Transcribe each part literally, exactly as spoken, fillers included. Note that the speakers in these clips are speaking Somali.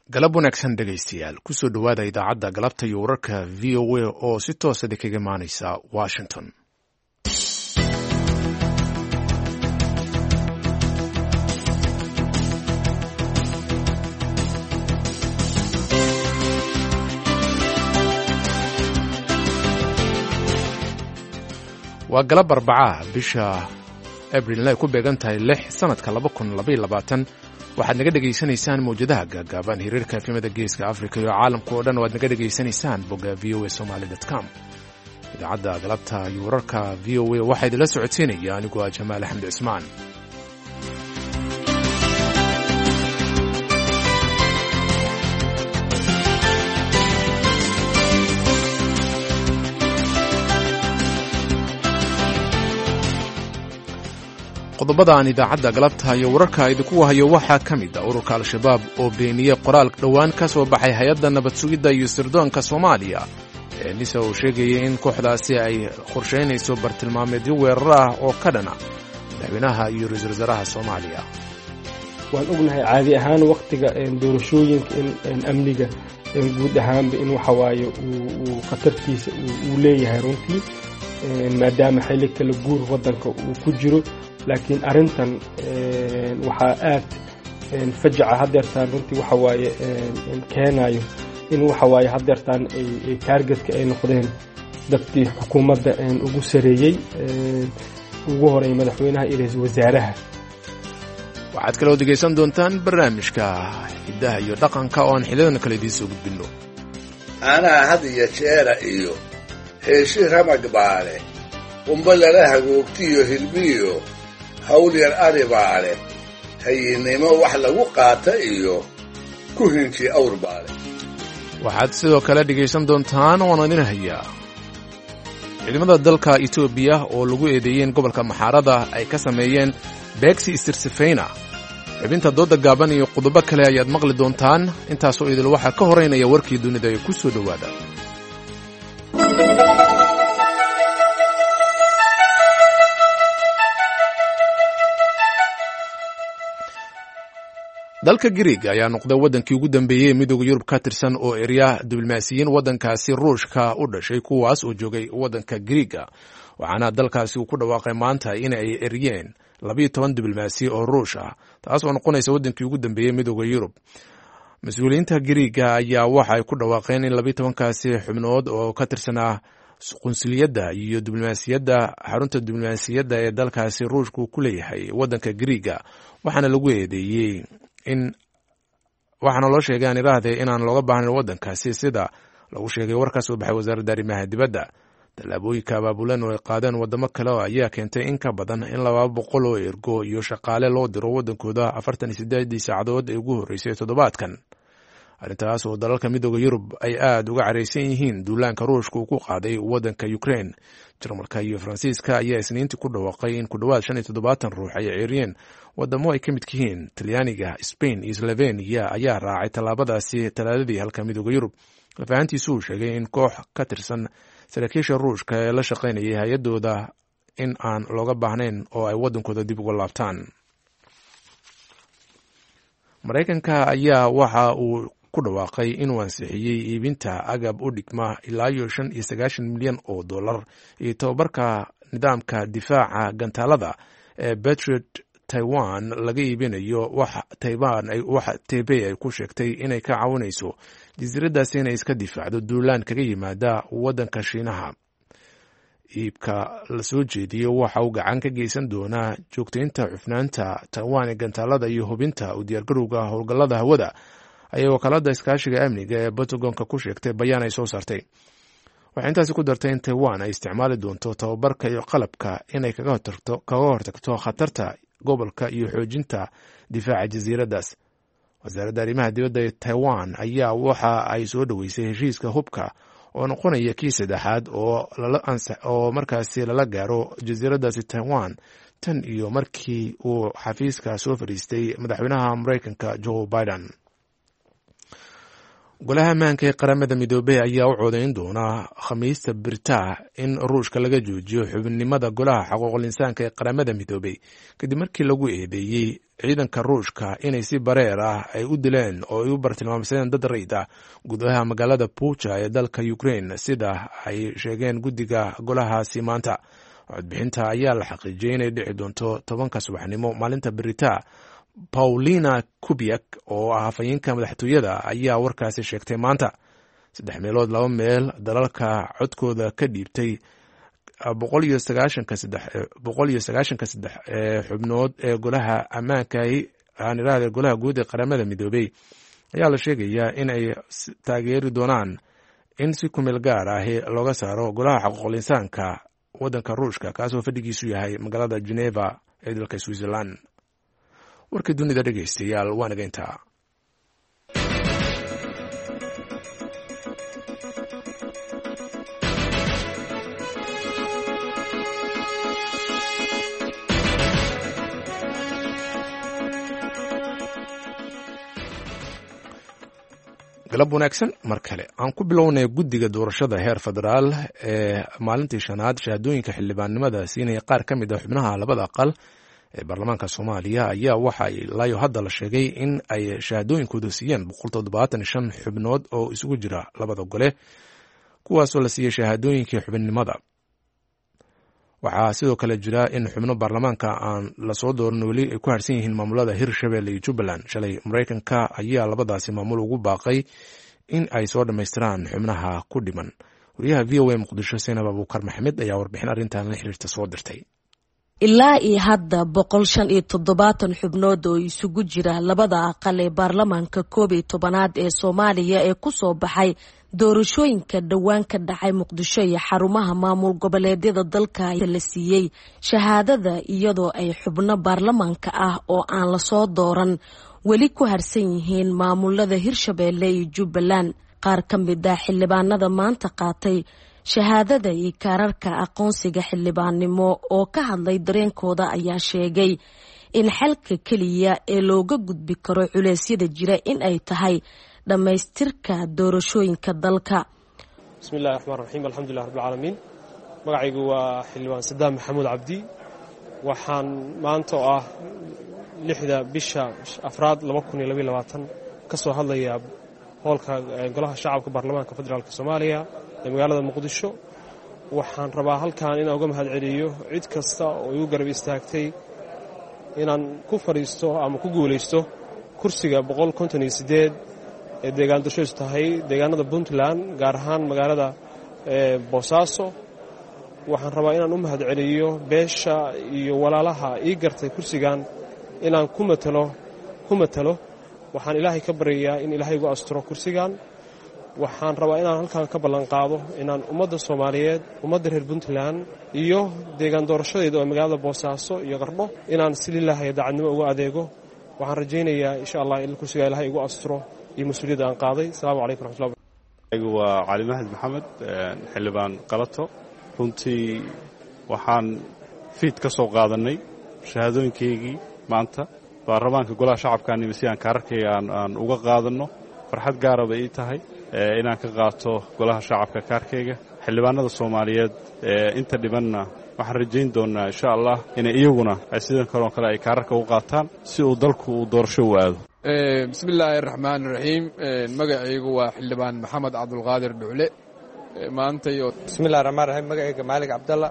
galab wanaagsan dhegaystayaal kusoo dhowaada idaacadda galabta iyo wararka v o a oo si toosada kaga imaanaysa washington. waa galab arbaca bisha abrilna ay ku beegan tahay lix sanadka laba kun labaiyo labaatan waxaad naga dhegaysanaysaan mawjadaha gaagaaban hiriirka efemada geeska africa iyo caalamka oo dhan waad naga dhegaysanaysaan bogga v o a somaly dot com. idaacadda galabta iyo wararka v o a waxaa idinla socodsiinaya aniguo ah jamaal axmed cismaan. qodobada aan idaacadda galabta iyo wararka idinku hayo waxaa ka mid ah ururka al-shabaab oo beeniyey qoraal dhowaan ka soo baxay hay-adda nabad sugidda iyo sirdoonka soomaaliya ee nisa uu sheegayay in kooxdaasi ay qorshaynayso bartilmaameedyo weerar ah oo ka dhana madaxweynaha iyo ra-iisul wasaaraha soomaaliya. waan ognahay caadi ahaan wakhtiga doorashooyinka in amniga guud ahaanba in waxa waaye uu khatartiisa uu leeyahay runtii maadaama xilli kala guur waddanka uu ku jiro, laakiin arrintan waxaa aad fajaca haddeertaan runtii waxa waaye keenayo in waxa waaye haddeertaan ay taargetka ay noqdeen dadkii xukuumadda ugu sareeyey ugu horeeyay madaxweynaha iyo ra-iisul wasaaraha. waxaad kaloo dhegaysan doontaan barnaamijka hiddaha iyo dhaqanka oo aan xiliyadan kale idiin soo gudbinno. anaa had iyo jeera iyo heeshi ramag baale qumba lala hagoogtiyo hilbiyo hawl yar ari baale hayinnimo wax lagu qaata iyo ku hinji awr baale. waxaad sidoo kale dhegaysan doontaan waan idin hayaa ciidamada dalka etoobiya oo lagu eedeeyeen gobolka maxaarada ay ka sameeyeen beegsi istirsifayna. xubinta dooda gaaban iyo qodobo kale ayaad maqli doontaan. intaasoo idil waxaa ka horeynaya warkii dunida ee ku soo dhowaada. dalka Greek ayaa noqday waddankii ugu dambeeyey midowga Yurub ka tirsan oo erya diblomaasiyiin waddankaasi Ruushka u dhashay kuwaas oo joogay waddanka Greeka, waxaana dalkaasi uu ku dhawaaqay maanta in ay eryeen labiyo toban diblomaasiyi oo Ruush ah, taas oo noqonaysa waddankii ugu dambeeyey midowga Yurub. mas-uuliyiinta Greeka ayaa waxa ay ku dhawaaqeen in labiyo tobankaasi xubnood oo ka tirsanaa qunsuliyadda iyo diblomaasiyadda xarunta diblomaasiyadda ee dalkaasi Ruushku ku leeyahay waddanka Greeka, waxaana lagu eedeeyey in waxaana loo sheegay aan idhaahdee inaan looga baahnayn waddankaasi sida lagu sheegay war ka soo baxay wasaaradda arrimaha dibadda. tallaabooyinka abaabulan oo ay qaadeen waddamo kale ayaa keentay in ka badan in laba boqol oo ergo iyo shaqaale loo diro waddankooda afartan iyo siddeedii saacadood ee ugu horreysay toddobaadkan. arrintaas oo dalalka midooda Yurub ay aad uga caraysan yihiin duulaanka Ruushka uu ku qaaday waddanka Ukraine. Jarmalka iyo Faransiiska ayaa isniintii ku dhawaaqay in ku dhowaad shan iyo toddobaatan ruux ay ceeriyeen waddamo ay ka midka yihiin Talyaaniga, Spain iyo Slovenia ayaa raacay tallaabadaasi talaadadii, halka midooda Yurub lafahantiisu uu sheegay in koox ka tirsan saraakiisha Ruushka ee la shaqaynayay hay-adooda in aan looga baahnayn oo ay waddankooda dib uga laabtaan. Maraykanka ayaa waxa uu ku dhawaaqay inuu ansixiyey iibinta agab u dhigma ilaa iyo shan iyo sagaashan milyan oo dollar iyo tababarka nidaamka difaaca gantaalada ee Patriot Taiwan laga iibinayo wax Taipei ay ku sheegtay inay ka caawinayso jasiiradaasi inay iska difaacdo duulaan kaga yimaada waddanka Shiinaha. iibka la soo jeediyo waxa uu gacan ka geysan doonaa joogtaynta cufnaanta Taiwan ee gantaalada iyo hubinta u diyaargarowga howlgallada hawada, ayay wakaalada iskaashiga amniga ee Pentagonka ku sheegtay bayaan ay soo saartay. waxay intaasi ku dartay in Taiwan ay isticmaali doonto tababarka iyo qalabka inay kaga hortagto khatarta gobolka iyo xoojinta difaaca jasiiradaas. wasaaradda arrimaha dibadda ee Taiwan ayaa waxa ay soo dhoweysay heshiiska hubka oo noqonaya kii saddexaad oo markaasi lala gaaro jasiiradaasi Taiwan tan iyo markii uu xafiiska soo fadhiistay madaxweynaha Maraykanka Joe Biden. golaha ammaanka ee qaramada midoobey ayaa u codayn doona khamiista birtaa in Ruushka laga joojiyo xubinimada golaha xuquuqul insaanka ee qaramada midoobey kadib markii lagu eedeeyey ciidanka ruushka inay si bareer ah ay u dileen oo ay u bartilmaamsadeen dad rayid ah gudaha magaalada buja ee dalka ukraine sida ay sheegeen guddiga golahaasi maanta codbixinta ayaa la xaqiijiyey inay dhici doonto tobanka subaxnimo maalinta berita paulina kubiak oo ah hafayeenka madaxtooyada ayaa warkaasi sheegtay maanta saddex meelood laba meel dalalka codkooda ka dhiibtay boqol iyo sagaashanka saddex boqol iyo sagaashanka saddex ee xubnood ee golaha ammaanka aan iraahdo golaha guud ee qaramada midoobay ayaa la sheegayaa in ay taageeri doonaan in si ku meel gaar ah looga saaro golaha xuquuqul insaanka waddanka ruushka kaasoo fadhigiisu yahay magaalada Geneva ee dalka Switzerland. warkii dunida dhegeystayaal waa naga intaa. galab wanaagsan mar kale aan ku bilownay guddiga doorashada heer federaal ee maalintii shanaad shahaadooyinka xildhibaannimada siinaya qaar ka mid ah xubnaha labada aqal ee baarlamaanka Soomaaliya ayaa waxa ay ilaa hadda la sheegay in ay shahaadooyinkooda siiyeen boqol toddobaatan iyo shan xubnood oo isugu jira labada gole kuwaasoo la siiyey shahaadooyinkii xubinimada. waxaa sidoo kale jira in xubno baarlamaanka aan lasoo dooran weli ay ku harsan yihiin maamulada Hirshabelle iyo Jubbaland. shalay Mareykanka ayaa labadaasi maamul ugu baaqay in ay soo dhammaystiraan xubnaha ku dhiman. wariyaha V O A Muqdisho Seenab Abuukar Maxamed ayaa warbixin arrintan la xiriirta soo dirtay. ilaa iyo hadda boqol shan iyo toddobaatan xubnood oo isugu jira labada aqal ee baarlamaanka koob iyo tobanaad ee Soomaaliya ee ku soo baxay doorashooyinka dhawaan ka dhacay Muqdisho iyo xarumaha maamul goboleedyada dalka la siiyey shahaadada iyadoo ay xubno baarlamaanka ah oo aan la soo dooran weli ku harsan yihiin maamulada Hirshabelle iyo Jubbaland. qaar ka mid ah xildhibaanada maanta qaatay shahaadada iyo kaararka aqoonsiga xildhibaannimo oo ka hadlay dareenkooda ayaa sheegay in xalka keliya ee looga gudbi karo culeysyada jira in ay tahay dhammaystirka doorashooyinka dalka. bismillahi raxmaani raxiim alxamdulilah rabbil caalamiin. magacaygu waa xildhibaan Sadaam Maxamuud Cabdi. waxaan maanta oo ah lixda bisha afraad laba kun iyo laba iyo labaatan ka soo hadlayaa hoolka golaha shacabka baarlamaanka federaalka Soomaaliya ee magaalada Muqdisho. waxaan rabaa halkan inaan uga mahadceliyo cid kasta oo igu garab istaagtay inaan ku fariisto ama ku guuleysto kursiga boqol konton iyo siddeed ee deegaan doorashadiisu tahay deegaanada Puntland gaar ahaan magaalada Boosaaso. waxaan rabaa inaan u mahadceliyo beesha iyo walaalaha ii gartay kursigan inaan ku matalo ku matalo waxaan ilaahay ka baryayaa in ilaahay igu asturo kursigan. waxaan rabaa inaan halkan ka ballan qaado inaan ummadda Soomaaliyeed ummadda reer Puntland iyo deegaan doorashadeeda oo magaalada Boosaaso iyo Qardho inaan si lilaahay daacadnimo ugu adeego. waxaan rajaynayaa insha Allah in kursiga ilaahay igu asturo iyo mas'uuliyadda aan qaaday. Assalaamu calaykum warahmatullahi wabarakatuh. Aygu waa Cali Mahad Maxamed xildhibaan Qalato. runtii waxaan fiid ka soo qaadanay shahaadooyinkaygii maanta baarlamaanka golaha shacabka nimisi aan kaararkayga aan uga qaadano. farxad gaar ah bay tahay inaan ka qaato golaha shacabka kaarkayga. xildhibaanada Soomaaliyeed inta dhibanna waxaan rajayn doonaa insha Allah inay iyaguna ay sidoo kale ay kaararka u qaataan si uu dalku u doorasho u aado. bismillaahir rahmaanir rahiim. magacaygu waa xildhibaan Maxamed Cabdulqaadir Dhuule. maanta iyo bismillaahir rahmaanir rahiim. magacayga Maalik Cabdalla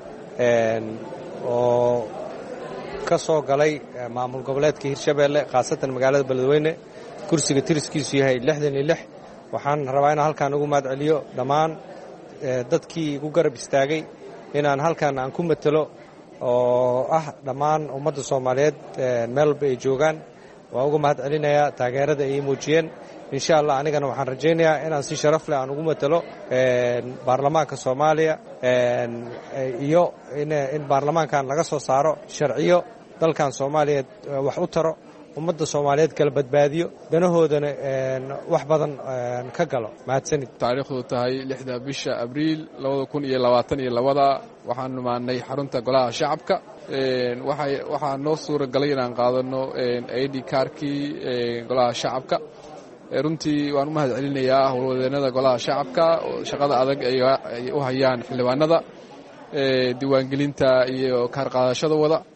oo ka soo galay maamul goboleedka Hirshabelle khaasatan magaalada Beledweyne. kursiga tiriskiisu yahay lixdan iyo lix. waxaan rabaa inaan halkan ugu mahadceliyo dhammaan dadkii igu garab istaagay inaan halkan aan ku matalo oo ah dhammaan ummadda Soomaaliyeed meel walba ay joogaan. waan ugu mahadcelinayaa taageerada ay muujiyeen. insha Allah anigana waxaan rajaynayaa inaan si sharaf leh aan ugu matalo baarlamaanka Soomaaliya iyo in baarlamaankan laga soo saaro sharciyo dalkan Soomaaliyeed wax u taro ummadda Soomaaliyeed kala badbaadiyo danahoodana wax badan ka galo. mahadsanid. taariikhdu tahay lixda bisha Abriil laba kun iyo labaatan iyo laba waxaan numaanay xarunta golaha shacabka. waxay waxaa noo suuragalay inaan qaadano I D kaarkii golaha shacabka. runtii waan u mahadcelinayaa howlwadeenada golaha shacabka oo shaqada adag ay u hayaan xildhibaanada diiwaangelinta iyo kaar qaadashada wada.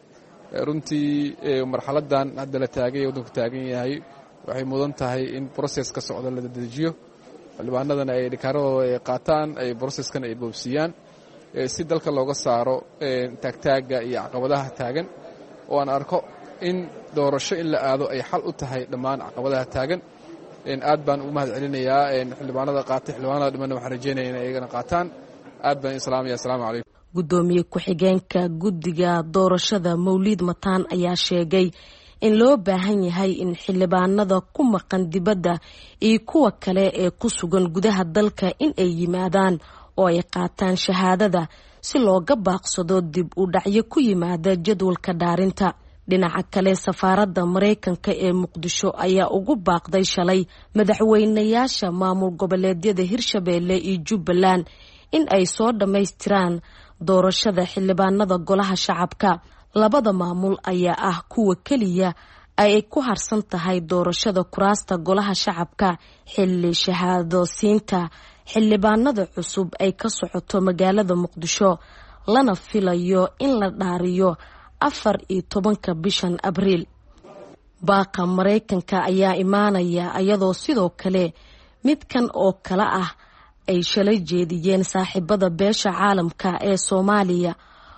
runtii marxaladan hadda la taagay waddanku taagan yahay waxay mudan tahay in process ka socda la dedejiyo xildhibaanadana ay dhikaaradooda ay qaataan ay processkan ay boobsiiyaan si dalka looga saaro taagtaaga iyo caqabadaha taagan oo aan arko in doorasho in la aado ay xal u tahay dhammaan caqabadaha taagan aad baan ugu mahad celinayaa xildhibaanada qaatay xildhibaanada dhimanna waxaan rajeynaya inay iyagana qaataan aad baan islaamaya assalaamu calaykum gudoomiye ku-xigeenka guddiga doorashada Mawlid Mataan ayaa sheegay in loo baahan yahay in xildhibaanada ku maqan dibadda iyo kuwa kale ee ku sugan gudaha dalka in ay yimaadaan oo ay qaataan shahaadada si looga baaqsado dib u dhacyo ku yimaada jadwalka dhaarinta dhinaca kale safaaradda Mareykanka ee Muqdisho ayaa ugu baaqday shalay madaxweynayaasha maamul goboleedyada Hirshabeelle iyo Jubbaland in ay soo dhameystiraan doorashada xildhibaanada golaha shacabka labada maamul ayaa ah kuwa kaliya ay ku harsan tahay doorashada kuraasta golaha shacabka xilli shahaado siinta xildhibaanada cusub ay ka socoto magaalada Muqdisho lana filayo in la dhaariyo afar iyo tobanka bishan Abriil baaqa Mareykanka ayaa imaanaya iyadoo sidoo kale midkan oo kala ah ay shalay jeediyeen saaxiibada beesha caalamka ee Soomaaliya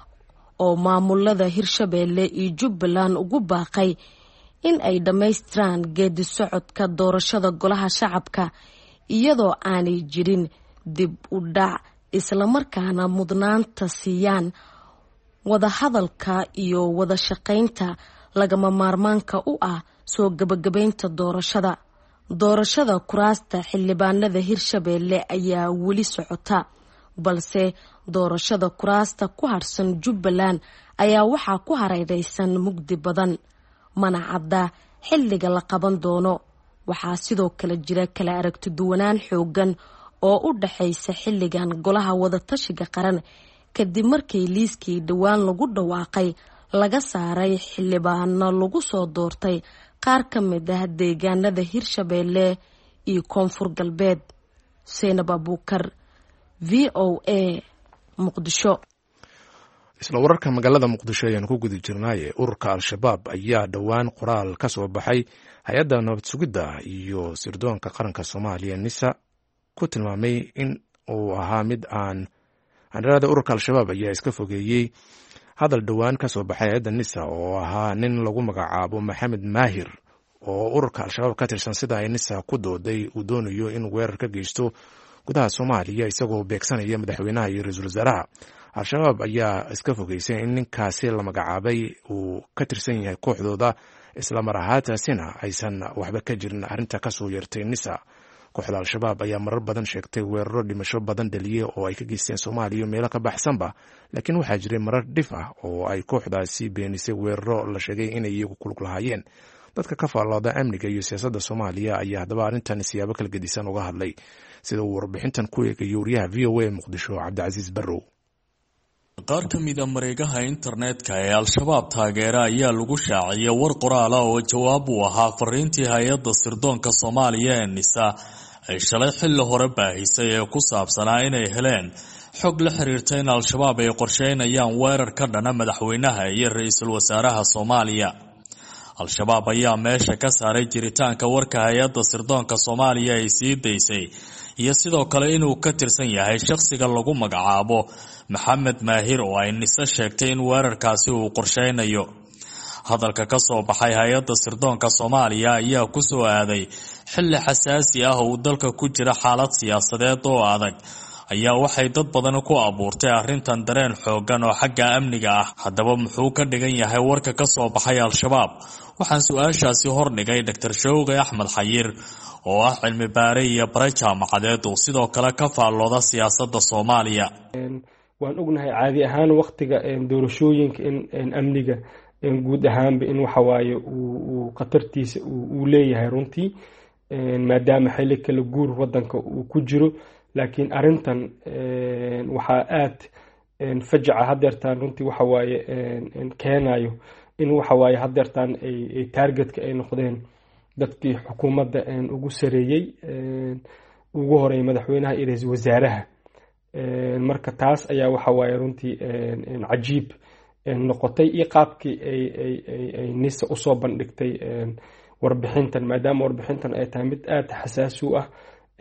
oo maamulada Hirshabeelle iyo Jubbaland ugu baaqay in ay dhameystiraan geedi socodka doorashada golaha shacabka iyadoo aanay jirin dib u dhac isla markaana mudnaanta siiyaan wada hadalka iyo wada shaqaynta lagama maarmaanka u ah soo gabagabaynta doorashada doorashada kuraasta xildhibaanada Hirshabeelle ayaa weli socota balse doorashada kuraasta ku harsan Jubbaland ayaa waxaa ku hareeraysan mugdi badan mana cadda xilliga la qaban doono waxaa sidoo kale jira kala aragti duwanaan xoogan oo u dhaxaysa xilligan golaha wada tashiga qaran kadib markii liiskii dhawaan lagu dhawaaqay laga saaray xildhibaano lagu soo doortay qaar ka mid ah deegaanada Hirshabeelle iyo Koonfur Galbeed Seenab Abuukar V O A Muqdisho isla wararka magaalada Muqdisho ayaan ku guda jirnaaye ururka Al-Shabaab ayaa dhawaan qoraal ka soo baxay hay'adda nabad sugidda iyo sirdoonka qaranka Soomaaliya NISA ku tilmaamay in uu ahaa mid aan anrada ururka Al-Shabaab ayaa iska fogeeyay hadal dhawaan ka soo baxay hay'adda NISA oo ahaa nin lagu magacaabo Maxamed Maahir oo ururka Al-Shabaab ka tirsan sida ay NISA ku dooday uu doonayo in weerar ka geysto gudaha Soomaaliya isagoo beegsanaya madaxweynaha iyo ra'iisul wasaaraha Al-Shabaab ayaa iska fogeysay in ninkaasi la magacaabay uu ka tirsan yahay kooxdooda isla mar ahaantaasina aysan waxba ka jirin arrinta ka soo yeertay NISA kooxda Al-Shabaab ayaa marar badan sheegtay weeraro dhimasho badan dhaliyay oo ay ka geysteen Soomaaliya meelo ka baxsanba laakiin waxaa jiray marar dhif ah oo ay kooxdaasi beenisay weeraro la sheegay inay iyagu ku lug lahaayeen dadka ka faallooda amniga iyo siyaasadda Soomaaliya ayaa haddaba arrintan siyaabo kala gedisan uga hadlay sida uu warbixintan ku eegay wariyaha V O A Muqdisho Cabdicasiis Barrow qaar ka mid a mareegaha internetka ee Al-Shabaab taageera ayaa lagu shaaciyay war qoraal ah oo jawaab u ahaa fariintii hay'adda sirdoonka Soomaaliya ee NISA ay shalay xilli hore baahisay ee ku saabsanaa inay heleen xog la xiriirta in Al-Shabaab ay qorsheynayaan weerar ka dhana madaxweynaha iyo ra'iisul wasaaraha Soomaaliya Al-Shabaab ayaa meesha ka saaray jiritaanka warka hay'adda sirdoonka Soomaaliya ay sii daysay iyo sidoo kale inuu ka tirsan yahay shakhsiga lagu magacaabo Maxamed Maahir oo ay NISA sheegtay in weerarkaasi uu qorsheynayo hadalka ka soo baxay hay'adda sirdoonka Soomaaliya ayaa ku soo aaday xilli xasaasi ah oo dalka ku jira xaalad siyaasadeed oo adag ayaa waxay dad badan ku abuurtay arrintan dareen xoogan oo xagga amniga ah haddaba muxuu ka dhigan yahay warka ka soo baxay Al-Shabaab waxaan su'aashaasi hordhigay Dr Showqi Axmed Xayir oo ah cilmi baare iyo bare jaamacadeed oo sidoo kale ka faallooda siyaasadda Soomaaliya waan ognahay caadi ahaan waqtiga doorashooyinka in amniga guud ahaanba in waxa waaye uu qatartiisa uu leeyahay runtii maadaama xilli kala guur wadanka uu ku jiro laakiin arrintan waxaa aad fajaca hadeertaan runtii waxa waaye keenayo in waxa waaye hadeertaan ay targetka ay noqdeen dadkii xukuumadda ugu sareeyay ugu horeeyay madaxweynaha iyo ra'iisul wasaaraha marka taas ayaa waxa waaye runtii cajiib noqotay iyo qaabkii ay ay ay ay nisa usoo bandhigtay warbixintan maadaama warbixintan ay tahay mid aada xasaasi u ah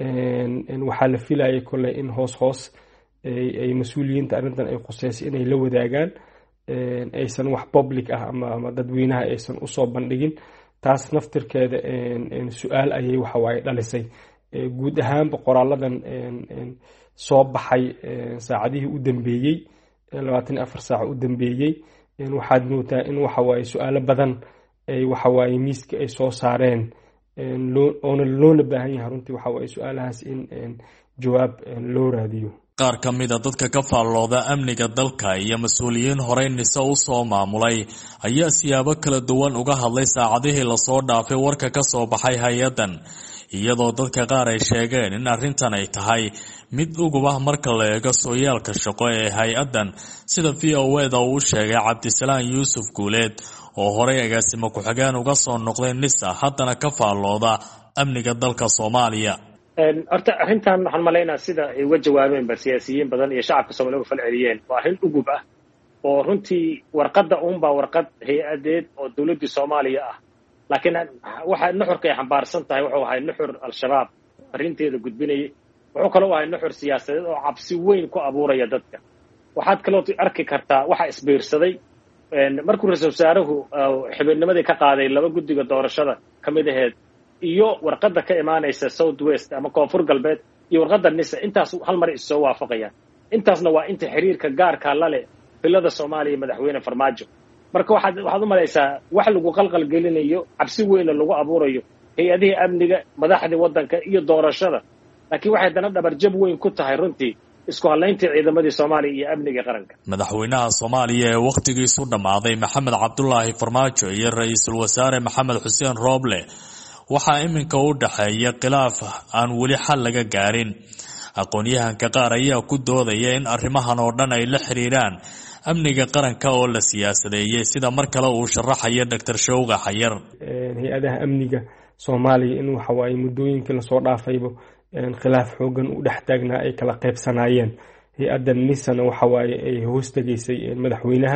waxaa la filayay kolley in hoos hoos ay mas-uuliyiinta arrintan ay khuseysay inay la wadaagaan aysan wax public ah ama ama dadweynaha aysan usoo bandhigin taas naftirkeeda su-aal ayay waxawaaye dhalisay guud ahaanba qoraaladan soo baxay saacadihii u dambeeyey labaatan iyo afar saaca u dambeeyey waxaad moodaa in waxawaaye su-aalo badan ay waxawaaye miiska ay soo saareen oona loona baahan yahay runtii waxawaaye su-aalahaas in jawaab loo raadiyo qaar ka mid a dadka ka faallooda amniga dalka iyo mas-uuliyiin horey nise u soo maamulay ayaa siyaabo kala duwan uga hadlay saacadihii lasoo dhaafay warka ka soo baxay hay-addan iyadoo dadka qaar ay sheegeen in arrintan ay tahay mid ugub ah marka la eego sooyaalka shaqo ee hay-addan sida v o eda uu sheegay cabdisalaan yuusuf guuleed oo horey agaasimo ku-xigeen uga soo noqday nisa haddana ka faallooda amniga dalka soomaaliya horta arrintan waxaan malaynaa sida ay uga jawaabeen ba siyaasiyiin badan iyo shacabka Soomaaliya u falceliyeen waa arrin ugub ah oo runtii warqadda uunbaa warqad hay-adeed oo dowladda Soomaaliya ah laakiin waxa nuxurka ay xambaarsan tahay wuxuu ahay nuxur al-shabaab arrinteeda gudbinayay wuxuu kaloo ahay nuxur siyaasadeed oo cabsi weyn ku abuuraya dadka waxaad kaloo arki kartaa waxa isbiirsaday markuu ra-iisul wasaaruhu xubinnimadii ka qaaday laba guddiga doorashada ka mid aheed iyo warqadda ka imaanaysa south west ama koonfur galbeed iyo warqadda nisa intaas hal mar is soo waafaqayaan intaasna waa inta xiriirka gaarka la leh bilada Soomaaliya madaxweyne Farmaajo marka waxaad waxaad u malaysaa wax lagu qalqal gelinayo cabsi weyn lagu abuurayo hay-adaha amniga madaxda wadanka iyo doorashada laakiin waxay dana dhabar jab weyn ku tahay runtii isku halaynta ciidamadii Soomaaliya iyo amniga qaranka madaxweynaha Soomaaliya ee waqtigiisu dhamaaday Maxamed Cabdullaahi Farmaajo iyo ra'iisul wasaare Maxamed Xuseen Rooble waxaa iminka u dhaxeeya khilaaf aan weli xal laga gaarin aqoon-yahanka qaar ayaa ku doodaya in arrimahan oo dhan ay la xiriiraan amniga qaranka oo la siyaasadeeyay sida mar kale uu sharaxayo Dr Showga Xayir hay-adaha amniga Soomaaliya in waxa waaye muddooyinkii la soo dhaafayba khilaaf xoogan u dhex taagnaa ay kala qaybsanaayeen hay-addan nisana waxa waaye ay hoos tegaysay madaxweynaha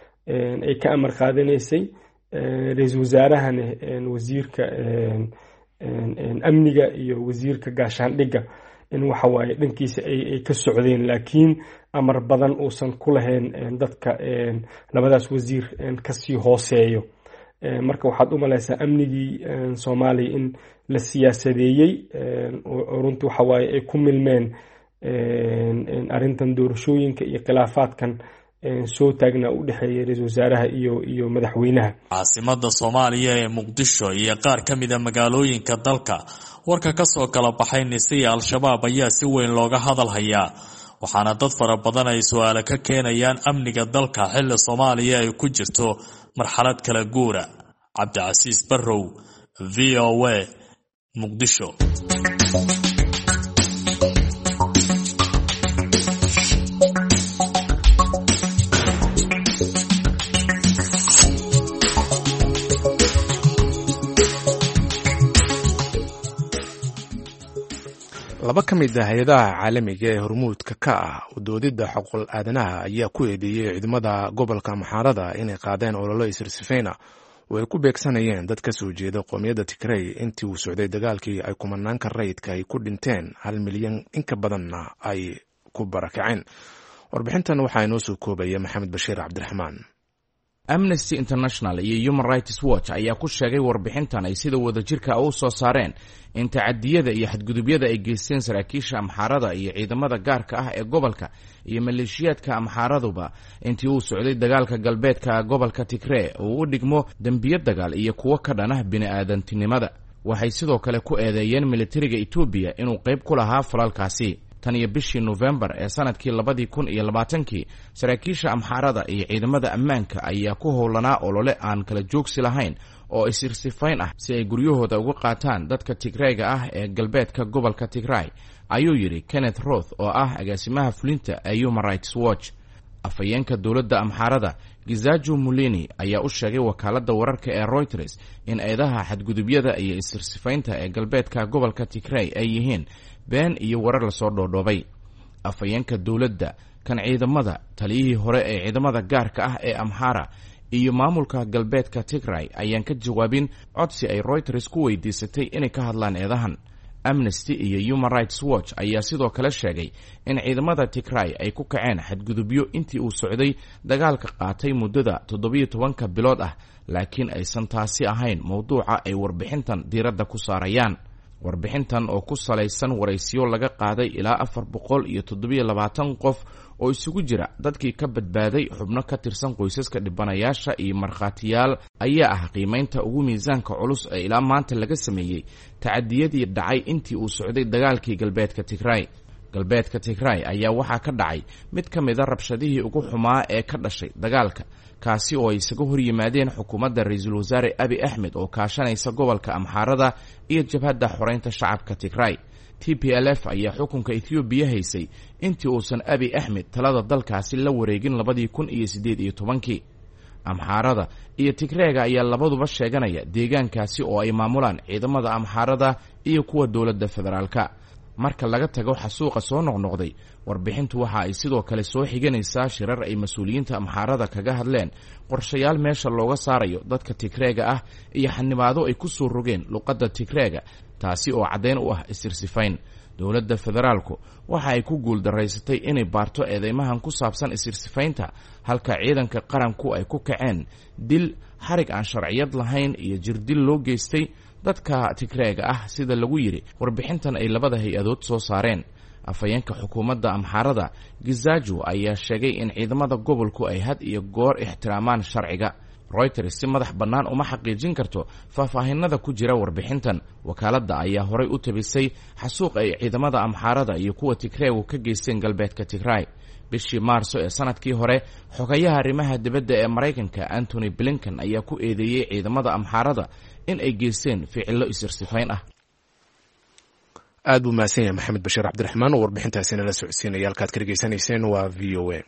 ay ka amar qaadanaysay ra-iisul wasaarahana wasiirka amniga iyo wasiirka gaashaandhigga in waxa waaye dhankiisa ay ka socdeen laakiin amar badan uusan ku lahayn dadka labadaas wasiir kasii hooseeyo marka waxaad u malaysaa amnigii Soomaaliya in la siyaasadeeyey oo runtii waxa waaye ay ku milmeen arrintan doorashooyinka iyo khilaafaadkan soo taagnaa u dhexeeya ra-iisul wasaaraha iyo iyo madaxweynaha caasimada Soomaaliya ee Muqdisho iyo qaar ka mid ah magaalooyinka dalka warka ka soo kala baxay nisay al-shabaab ayaa si weyn looga hadal hayaa waxaana dad fara badan ay su'aalo ka keenayaan amniga dalka xilli Soomaaliya ay ku jirto marxalad kala guura Cabdicasiis Barrow V O A Muqdisho laba ka mid ah hay-adaha caalamiga ee hormuudka ka ah udoodidda xuquuqul aadanaha ayaa ku eedeeyey ciidamada gobolka Maxaarada inay qaadeen ololo isirsifayna oo ay ku beegsanayeen dad ka soo jeeda qoomiyadda Tigray intii uu socday dagaalkii ay kumanaanka rayidka ay ku dhinteen hal milyan in ka badanna ay ku barakaceen warbixintan waxaa inoo soo koobaya Maxamed Bashiir Cabdiraxmaan Amnesty International iyo Human Rights Watch ayaa ku sheegay warbixintan ay sida wadajirka u soo saareen in tacadiyada iyo xadgudubyada ay geysteen saraakiisha Amxaarada iyo ciidamada gaarka ah ee gobolka iyo maleeshiyaadka Amxaaraduba intii uu socday dagaalka galbeedka gobolka Tigray oo u dhigmo dambiyo dagaal iyo kuwa ka dhan ah bini'aadantinimada waxay sidoo kale ku eedeeyeen militariga Ethiopia inuu qayb ku lahaa falalkaasi tan iyo bishii November ee sanadkii labadii kun iyo labaatankii saraakiisha Amxaarada iyo ciidamada ammaanka ayaa ku howlanaa olole aan kala joogsi lahayn oo isirsifayn ah si ay guryahooda uga qaataan dadka Tigrayga ah ee galbeedka gobolka Tigray ayuu yiri Kenneth Roth oo ah agaasimaha fulinta ee Human Rights Watch afayeenka dowladda Amxaarada Gizajo Mulini ayaa u sheegay wakaaladda wararka ee Reuters in eedaha xadgudubyada iyo isirsifaynta ee galbeedka gobolka Tigray ay yihiin been iyo warar la soo dhoodhoobay afayeenka dowladda kan ciidamada, taliyihii hore ee ciidamada gaarka ah ee Amhara iyo maamulka galbeedka Tigray ayaan ka jawaabin codsi ay Reuters ku weydiisatay inay ka hadlaan eedahan. Amnesty iyo Human Rights Watch ayaa sidoo kale sheegay in ciidamada Tigray ay ku kaceen xadgudubyo intii uu socday dagaalka qaatay muddada toddobiyo tobanka bilood ah, laakiin aysan taasi ahayn mowduuca ay warbixintan diiradda ku saarayaan. Warbixintan oo ku salaysan waraysiyo laga qaaday ilaa afar boqol iyo toddobiyo labaatan qof oo isugu jira dadkii ka badbaaday xubno ka tirsan qoysaska dhibanayaasha iyo markhaatiyaal ayaa ah qiimaynta ugu miisaanka culus ee ilaa maanta laga sameeyey tacadiyadii dhacay intii uu socday dagaalkii galbeedka Tigray. Galbeedka Tigray ayaa waxaa ka dhacay mid ka mid a rabshadihii ugu xumaa ee ka dhashay dagaalka, kaasi oo ay isaga hor yimaadeen xukuumadda Ra'iisul Wasaare Abiy Ahmed oo kaashanaysa gobolka Amxaarada iyo jabhadda xoreynta shacabka Tigray. T P L F ayaa xukunka Ethiopia haysay intii uusan Abiy Ahmed talada dalkaasi la wareegin labadii kun iyo siddeed iyo tobankii. Amxaarada iyo Tigrayga ayaa labaduba sheeganaya deegaankaasi oo ay maamulaan ciidamada Amxaarada iyo kuwa dowladda federaalka. Marka laga tago xasuuqa soo noqnoqday, warbixintu waxa ay sidoo kale soo xiganaysaa shirar ay mas'uuliyiinta Amxaarada kaga hadleen qorshayaal meesha looga saarayo dadka Tigrayga ah iyo xanibaado ay ku soo rogeen luqadda Tigrayga, taasi oo caddeyn u ah isirsifayn. Dowladda federaalku waxa ay ku guuldaraysatay inay baarto eedeymahan ku saabsan isirsifaynta, halka ciidanka qaranku ay ku kaceen dil, xarig aan sharciyad lahayn iyo jirdil loo geystay dadka Tigrayga ah sida lagu yiri warbixintan ay labada hay-adood soo saareen. Afhayeenka xukuumadda Amxaarada Gizajo ayaa sheegay in ciidamada gobolku ay had iyo goor ixtiraamaan sharciga. Reuters si madax bannaan uma xaqiijin karto faahfaahinada ku jira warbixintan. Wakaaladda ayaa horay u tabisay xasuuq ay ciidamada Amxaarada iyo kuwa Tigraygu ka geysteen galbeedka Tigray. Bishii Maarso ee sanadkii hore, xogayaha arrimaha dibadda ee Mareykanka Anthony Blinken ayaa ku eedeeyay ciidamada Amxaarada in ay geysteen ficillo isirsifayn ah. aad buu mahadsan yahay Maxamed Bashiir Cabdiraxmaan oo warbixintaasina la socodsiinaya. Halkaad ka dhageysanayseen waa V O A.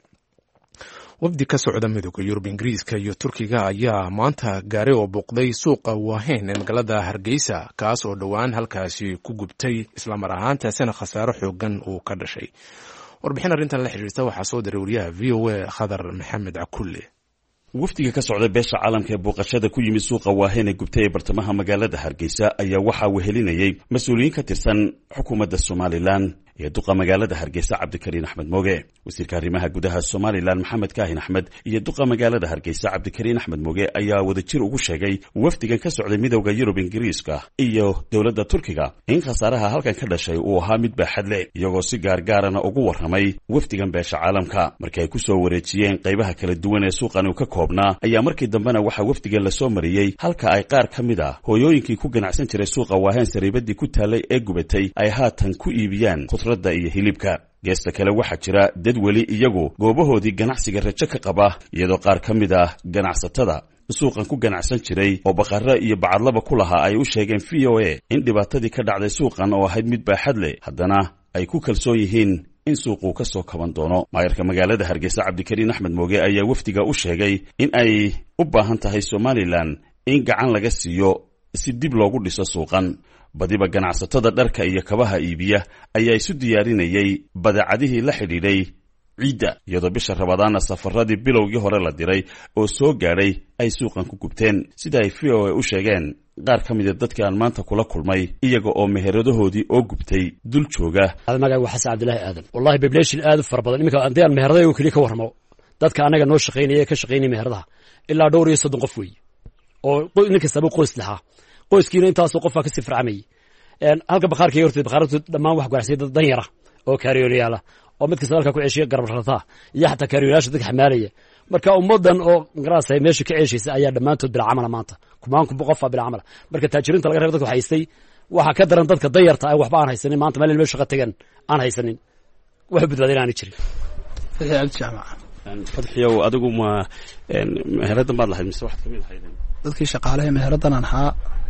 Wafdi ka socda midowga Yurub, Ingiriiska iyo Turkiga ayaa maanta gaaray oo booqday suuqa Wahen ee magaalada Hargeysa, kaas oo dhowaan halkaasi ku gubtay isla mar ahaantaasina khasaaro xoogan uu ka dhashay. Warbixin arrintan la xiriirta waxaa soo diray wariyaha V O A Khadar Maxamed Cakulle. wafdiga ka socda beesha caalamka ee booqashada ku yimid suuqa Wahen ee gubtay ee bartamaha magaalada Hargeysa ayaa waxaa wehelinayay mas'uuliyiin ka tirsan xukuumadda Somaliland iyo duqa magaalada Hargeysa Cabdikariin Axmed Mooge, wasiirka arrimaha gudaha Somaliland Maxamed Kaahin Axmed iyo duqa magaalada Hargeysa Cabdikariin Axmed Mooge ayaa wadajir ugu sheegay wafdigan ka socday midowga Yurub, Ingiriiska iyo dowladda Turkiga in khasaaraha halkan ka dhashay uu ahaa mid baaxad leh, iyagoo si gaargaarana ugu warramay wafdigan beesha caalamka. Markii ay ku soo wareejiyeen qaybaha kala duwan ee suuqan uu ka koobnaa ayaa markii dambena waxaa wafdigan la soo mariyey halka ay qaar ka mid ah hooyooyinkii ku ganacsan jiray suuqa Wahen sariibadii ku taalay ee gubatay ay haatan ku iibiyaan khudradda iyo hilibka. geesta kale waxaa jira dad weli iyagu goobahoodii ganacsiga rajo ka qaba, iyadoo qaar ka mid ah ganacsatada suuqan ku ganacsan jiray oo baqarro iyo bacadlaba ku lahaa ay u sheegeen V O A in dhibaatadii ka dhacday suuqan oo ahayd mid baaxad leh, haddana ay ku kalsoon yihiin in suuquu ka soo kaban doono. maayarka magaalada Hargeysa Cabdikariin Axmed Mooge ayaa wafdiga u sheegay in ay u baahan tahay Somaliland in gacan laga siiyo si dib loogu dhiso suuqan. badiba ganacsatada dharka iyo kabaha iibiya ayaa isu diyaarinayay badeecadihii la xidhiidhay ciidda, iyadoo bisha Rabadaana safaradii bilowgii hore la diray oo soo gaadhay ay suuqan ku gubteen, sida ay V O A u sheegeen qaar ka mid a dadkii aan maanta kula kulmay iyaga oo meheradahoodii oo gubtay dul jooga. magaca waa Xasan Cabdilaahi Aadan. wallahi population aad u fara badan iminka aan meheradaha oo kaliya ka warramo dadka anaga noo shaqeynaya ka shaqeynaya meheradaha ilaa dhowr iyo soddon qof weey oo ninka sabab qoys lahaa, qoyskiina intaasoo qof ka sii farcamay. een halka bakhaarka yortay bakhaartu dhamaan wax gaarsiin dad dan yara oo kaariyoyaala oo mid kasta halka ku ceeshiya garab rarta iyo xataa kaariyoyaasha dadka xamaalaya. marka ummadan oo garaasay meesha ka ceeshaysa ayaa dhamaantood bil camal maanta kumaan ku qof bil camal. marka taajirinta laga reebo dadku haystay waxa ka daran dadka dayarta ay waxba aan haysanin maanta meel meel shaqo tagan aan haysanin wax badbaadin aan jirin. Fadhiya Abdi Jaamac. Fadhiya adigu ma meheradan baad lahayd mise wax kamid ahayd? dadkii shaqaalaha meheradan aan haa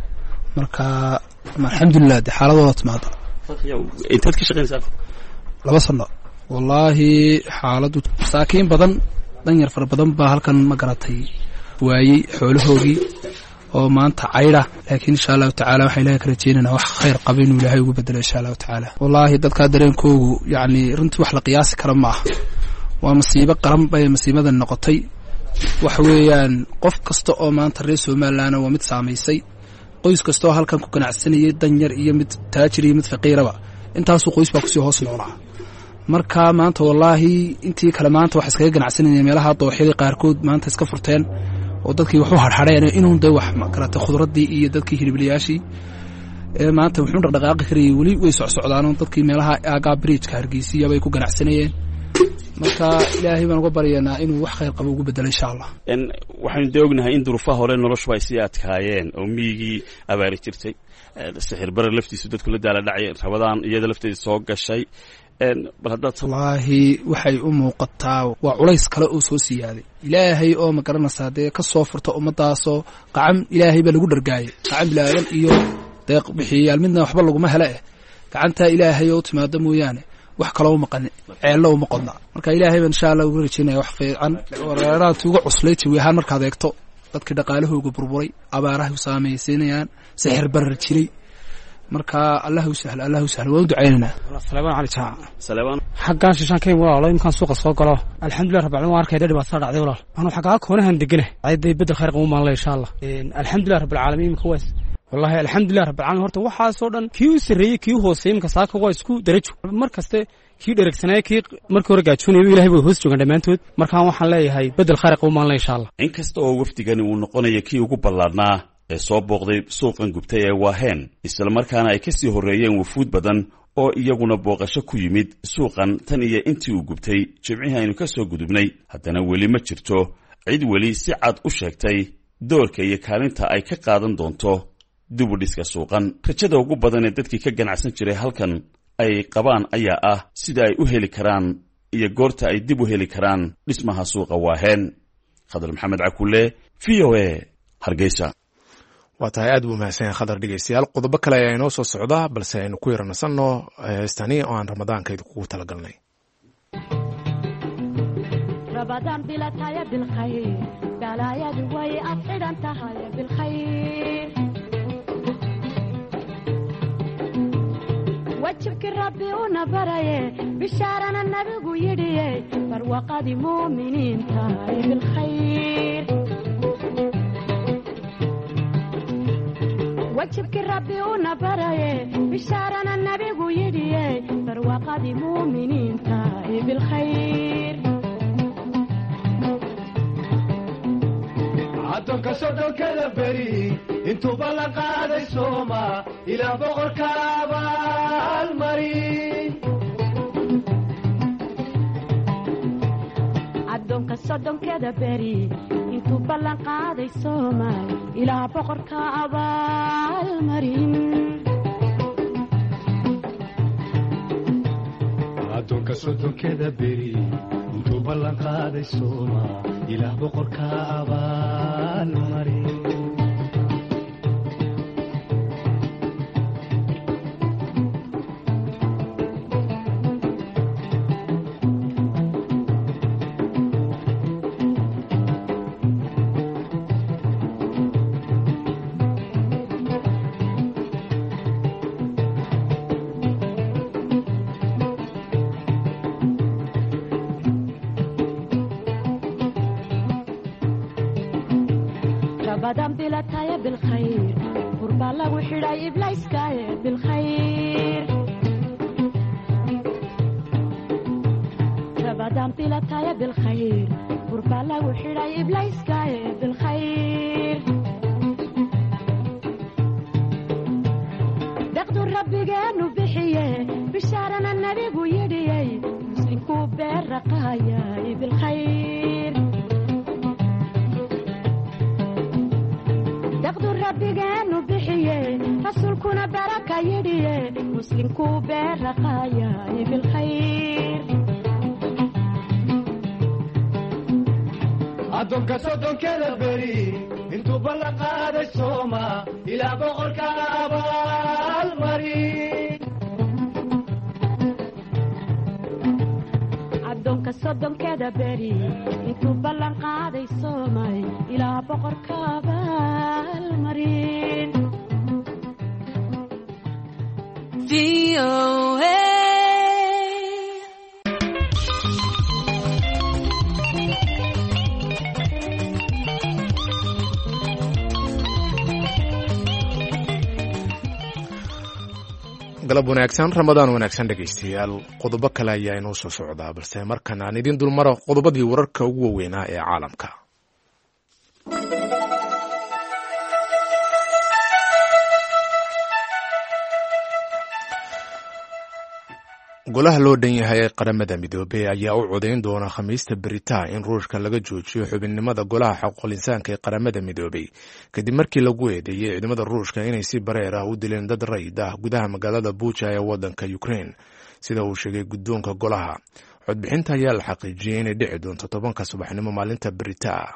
marka alxamdulillah xaaladooda timaado. Fadhiya intaad ka shaqeynaysaa? laba sano. wallahi xaaladu saakiin badan dan yar far badan baa halkan ma garatay waayay xoolahoogii oo maanta cayda, laakiin insha Allah taala waxa ilaahay ka rajeynaa wax khayr qabin uu ilaahay ugu bedelo insha Allah taala. wallahi dadka dareenkoogu yaani runtii wax la qiyaasi karo ma aha. waa masiibo qaran bay masiibadan noqotay wax weeyaan qof kasta oo maanta reer Soomaaliland waa mid saameysay qoys kasta oo halkan ku ganacsanayay danyar iyo mid taajir iyo mid faqiiraba intaas qoys baa ku soo hoos noolaa marka maanta wallahi intii kala maanta wax iskaga ganacsanayay meelaha dooxyada qaarkood maanta iska furteen oo dadkii wax u harxareen inuu day wax ma karata khudradii iyo dadkii hiliblayaashii ee maanta wuxuu dhaqdhaqaaqi karay wali way socsocdaan dadkii meelaha aaga bridge ka Hargeysa bay ku ganacsanayeen marka ilaahay baan uga baryaynaa inuu wax khayr qabo ugu bedelo insha Allah in waxaan doognahay in duruufaha hore noloshu ay sii adkaayeen oo miigi abaari jirtay sixir bar laftiisu dadku la daala dhacay rabadaan iyada lafteeda soo gashay een bal hadda wallahi waxay u muuqataa waa culays kale oo soo siyaaday ilaahay oo ma garanaysaa de ka soo furta ummadaasoo qacam ilaahay ba lagu dhargaayay qacam bilaadan iyo deeq bixiyaal midna waxba lagu ma hele gacanta ilaahay oo timaado mooyaane wax kale oo maqan ceelo oo maqodna marka ilaahay baan insha Allah ugu rajeenayaa wax fiican waraaraad ugu cuslay jiwahan markaad eegto dadka dhaqaalahooga burburay abaaraha u saameeyeen sixir barar jiray marka Allah u sahlo Allah u sahlo waan ducaynaa salaam alaykum salaam xaqaan shishan kay walaalo imkaan suuqa soo galo alxamdulillah rabbil alamin arkay dhibaato dhacday walaal anu xaqaa koonahan degana ayday bedel khayr qabo maan insha Allah alxamdulillah rabbil alamin kuwaas wallahi alxamdulillah rabbil alamin horta waxa soo dhan kii sareeyay kii hooseeyay imka saaka waa isku darajo markaste kii dheregsanay kii markii hore gaajoonay ilaahay buu hoos joogan dhamaantood marka waxaan leeyahay bedel khayr qabo maan insha Allah in kasta oo wafdigani uu noqonayo kii ugu ballaadnaa ee soo booqday suuqan gubtay ee Waaheen isla markaana ay ka sii horeeyeen wufuud badan oo iyaguna booqasho ku yimid suuqan tan iyo intii uu gubtay jimcihi aynu ka soo gudubnay haddana weli ma jirto cid weli si cad u sheegtay doorka iyo kaalinta ay ka qaadan doonto dib u dhiska suuqan rajada ugu badan ee dadkii ka ganacsan jiray halkan ay qabaan ayaa ah sida ay u heli karaan iyo goorta ay dib u heli karaan dhismaha suuqa Waaheen Khadar Maxamed Cakulle V O A Hargeysa waa tahay aad buu mahadsan yahay Khadar dhegeystayaal qodobo kale ayaa inoo soo socda balse aynu ku yaranasanno heestani oo aan ramadaanka idinku talagalnay رمضان بلا تايا بالخير بلا يا دوي أفعل أنت هاي بالخير وجهك ربي ونبريه بشارنا النبي ويديه فروقة مؤمنين تاي بالخير وجهك ربي ونبريه بشارنا النبي ويديه فروقة مؤمنين تاي بالخير addoonka soddonkada beri intuu ballan qaaday sooma ilaa boqorka abaalmarin addoonka soddonkada beri intuu ballan qaaday sooma ilaa boqorka abaalmarin addoonka soddonkada beri intuu ballan qaaday sooma ilaa boqorka abaalmarin رمضان بلا تايا بالخير قربا الله وحراي إبلايس كايا بالخير رمضان بلا تايا بالخير قربا الله وحراي إبلايس كايا بالخير دقدو ربي قانو بحيه بشارنا النبي ويديه مسلم كوبير رقايا بالخير ربينا بحيه رسولكنا بركة يديه مسلمكو برقايا بالخير addoonka soddonkada beri intuu ballan qaaday sooma ilaa boqorka abaalmarin addoonka soddonkada beri intuu ballan qaaday sooma ilaa boqorka abaalmarin V O A galab wanaagsan ramadaan wanaagsan dhegaystayaal qodobo kale ayaa inoo soo socdaa balse markan aan idin dulmaro qodobadii wararka ugu waaweynaa ee caalamka. golaha loo dhan yahay ee qaramada midoobey ayaa u codayn doona khamiista beritaa in ruushka laga joojiyo xubinnimada golaha xuquuqul insaanka ee qaramada midoobey kadib markii lagu eedeeyey ciidamada ruushka inay si bareer ah u dileen dad rayid ah gudaha magaalada buja ee wadanka ukraine sida uu sheegay guddoonka golaha. codbixinta ayaa la xaqiijiyey inay dhici doonto tobanka subaxnimo maalinta beritaa.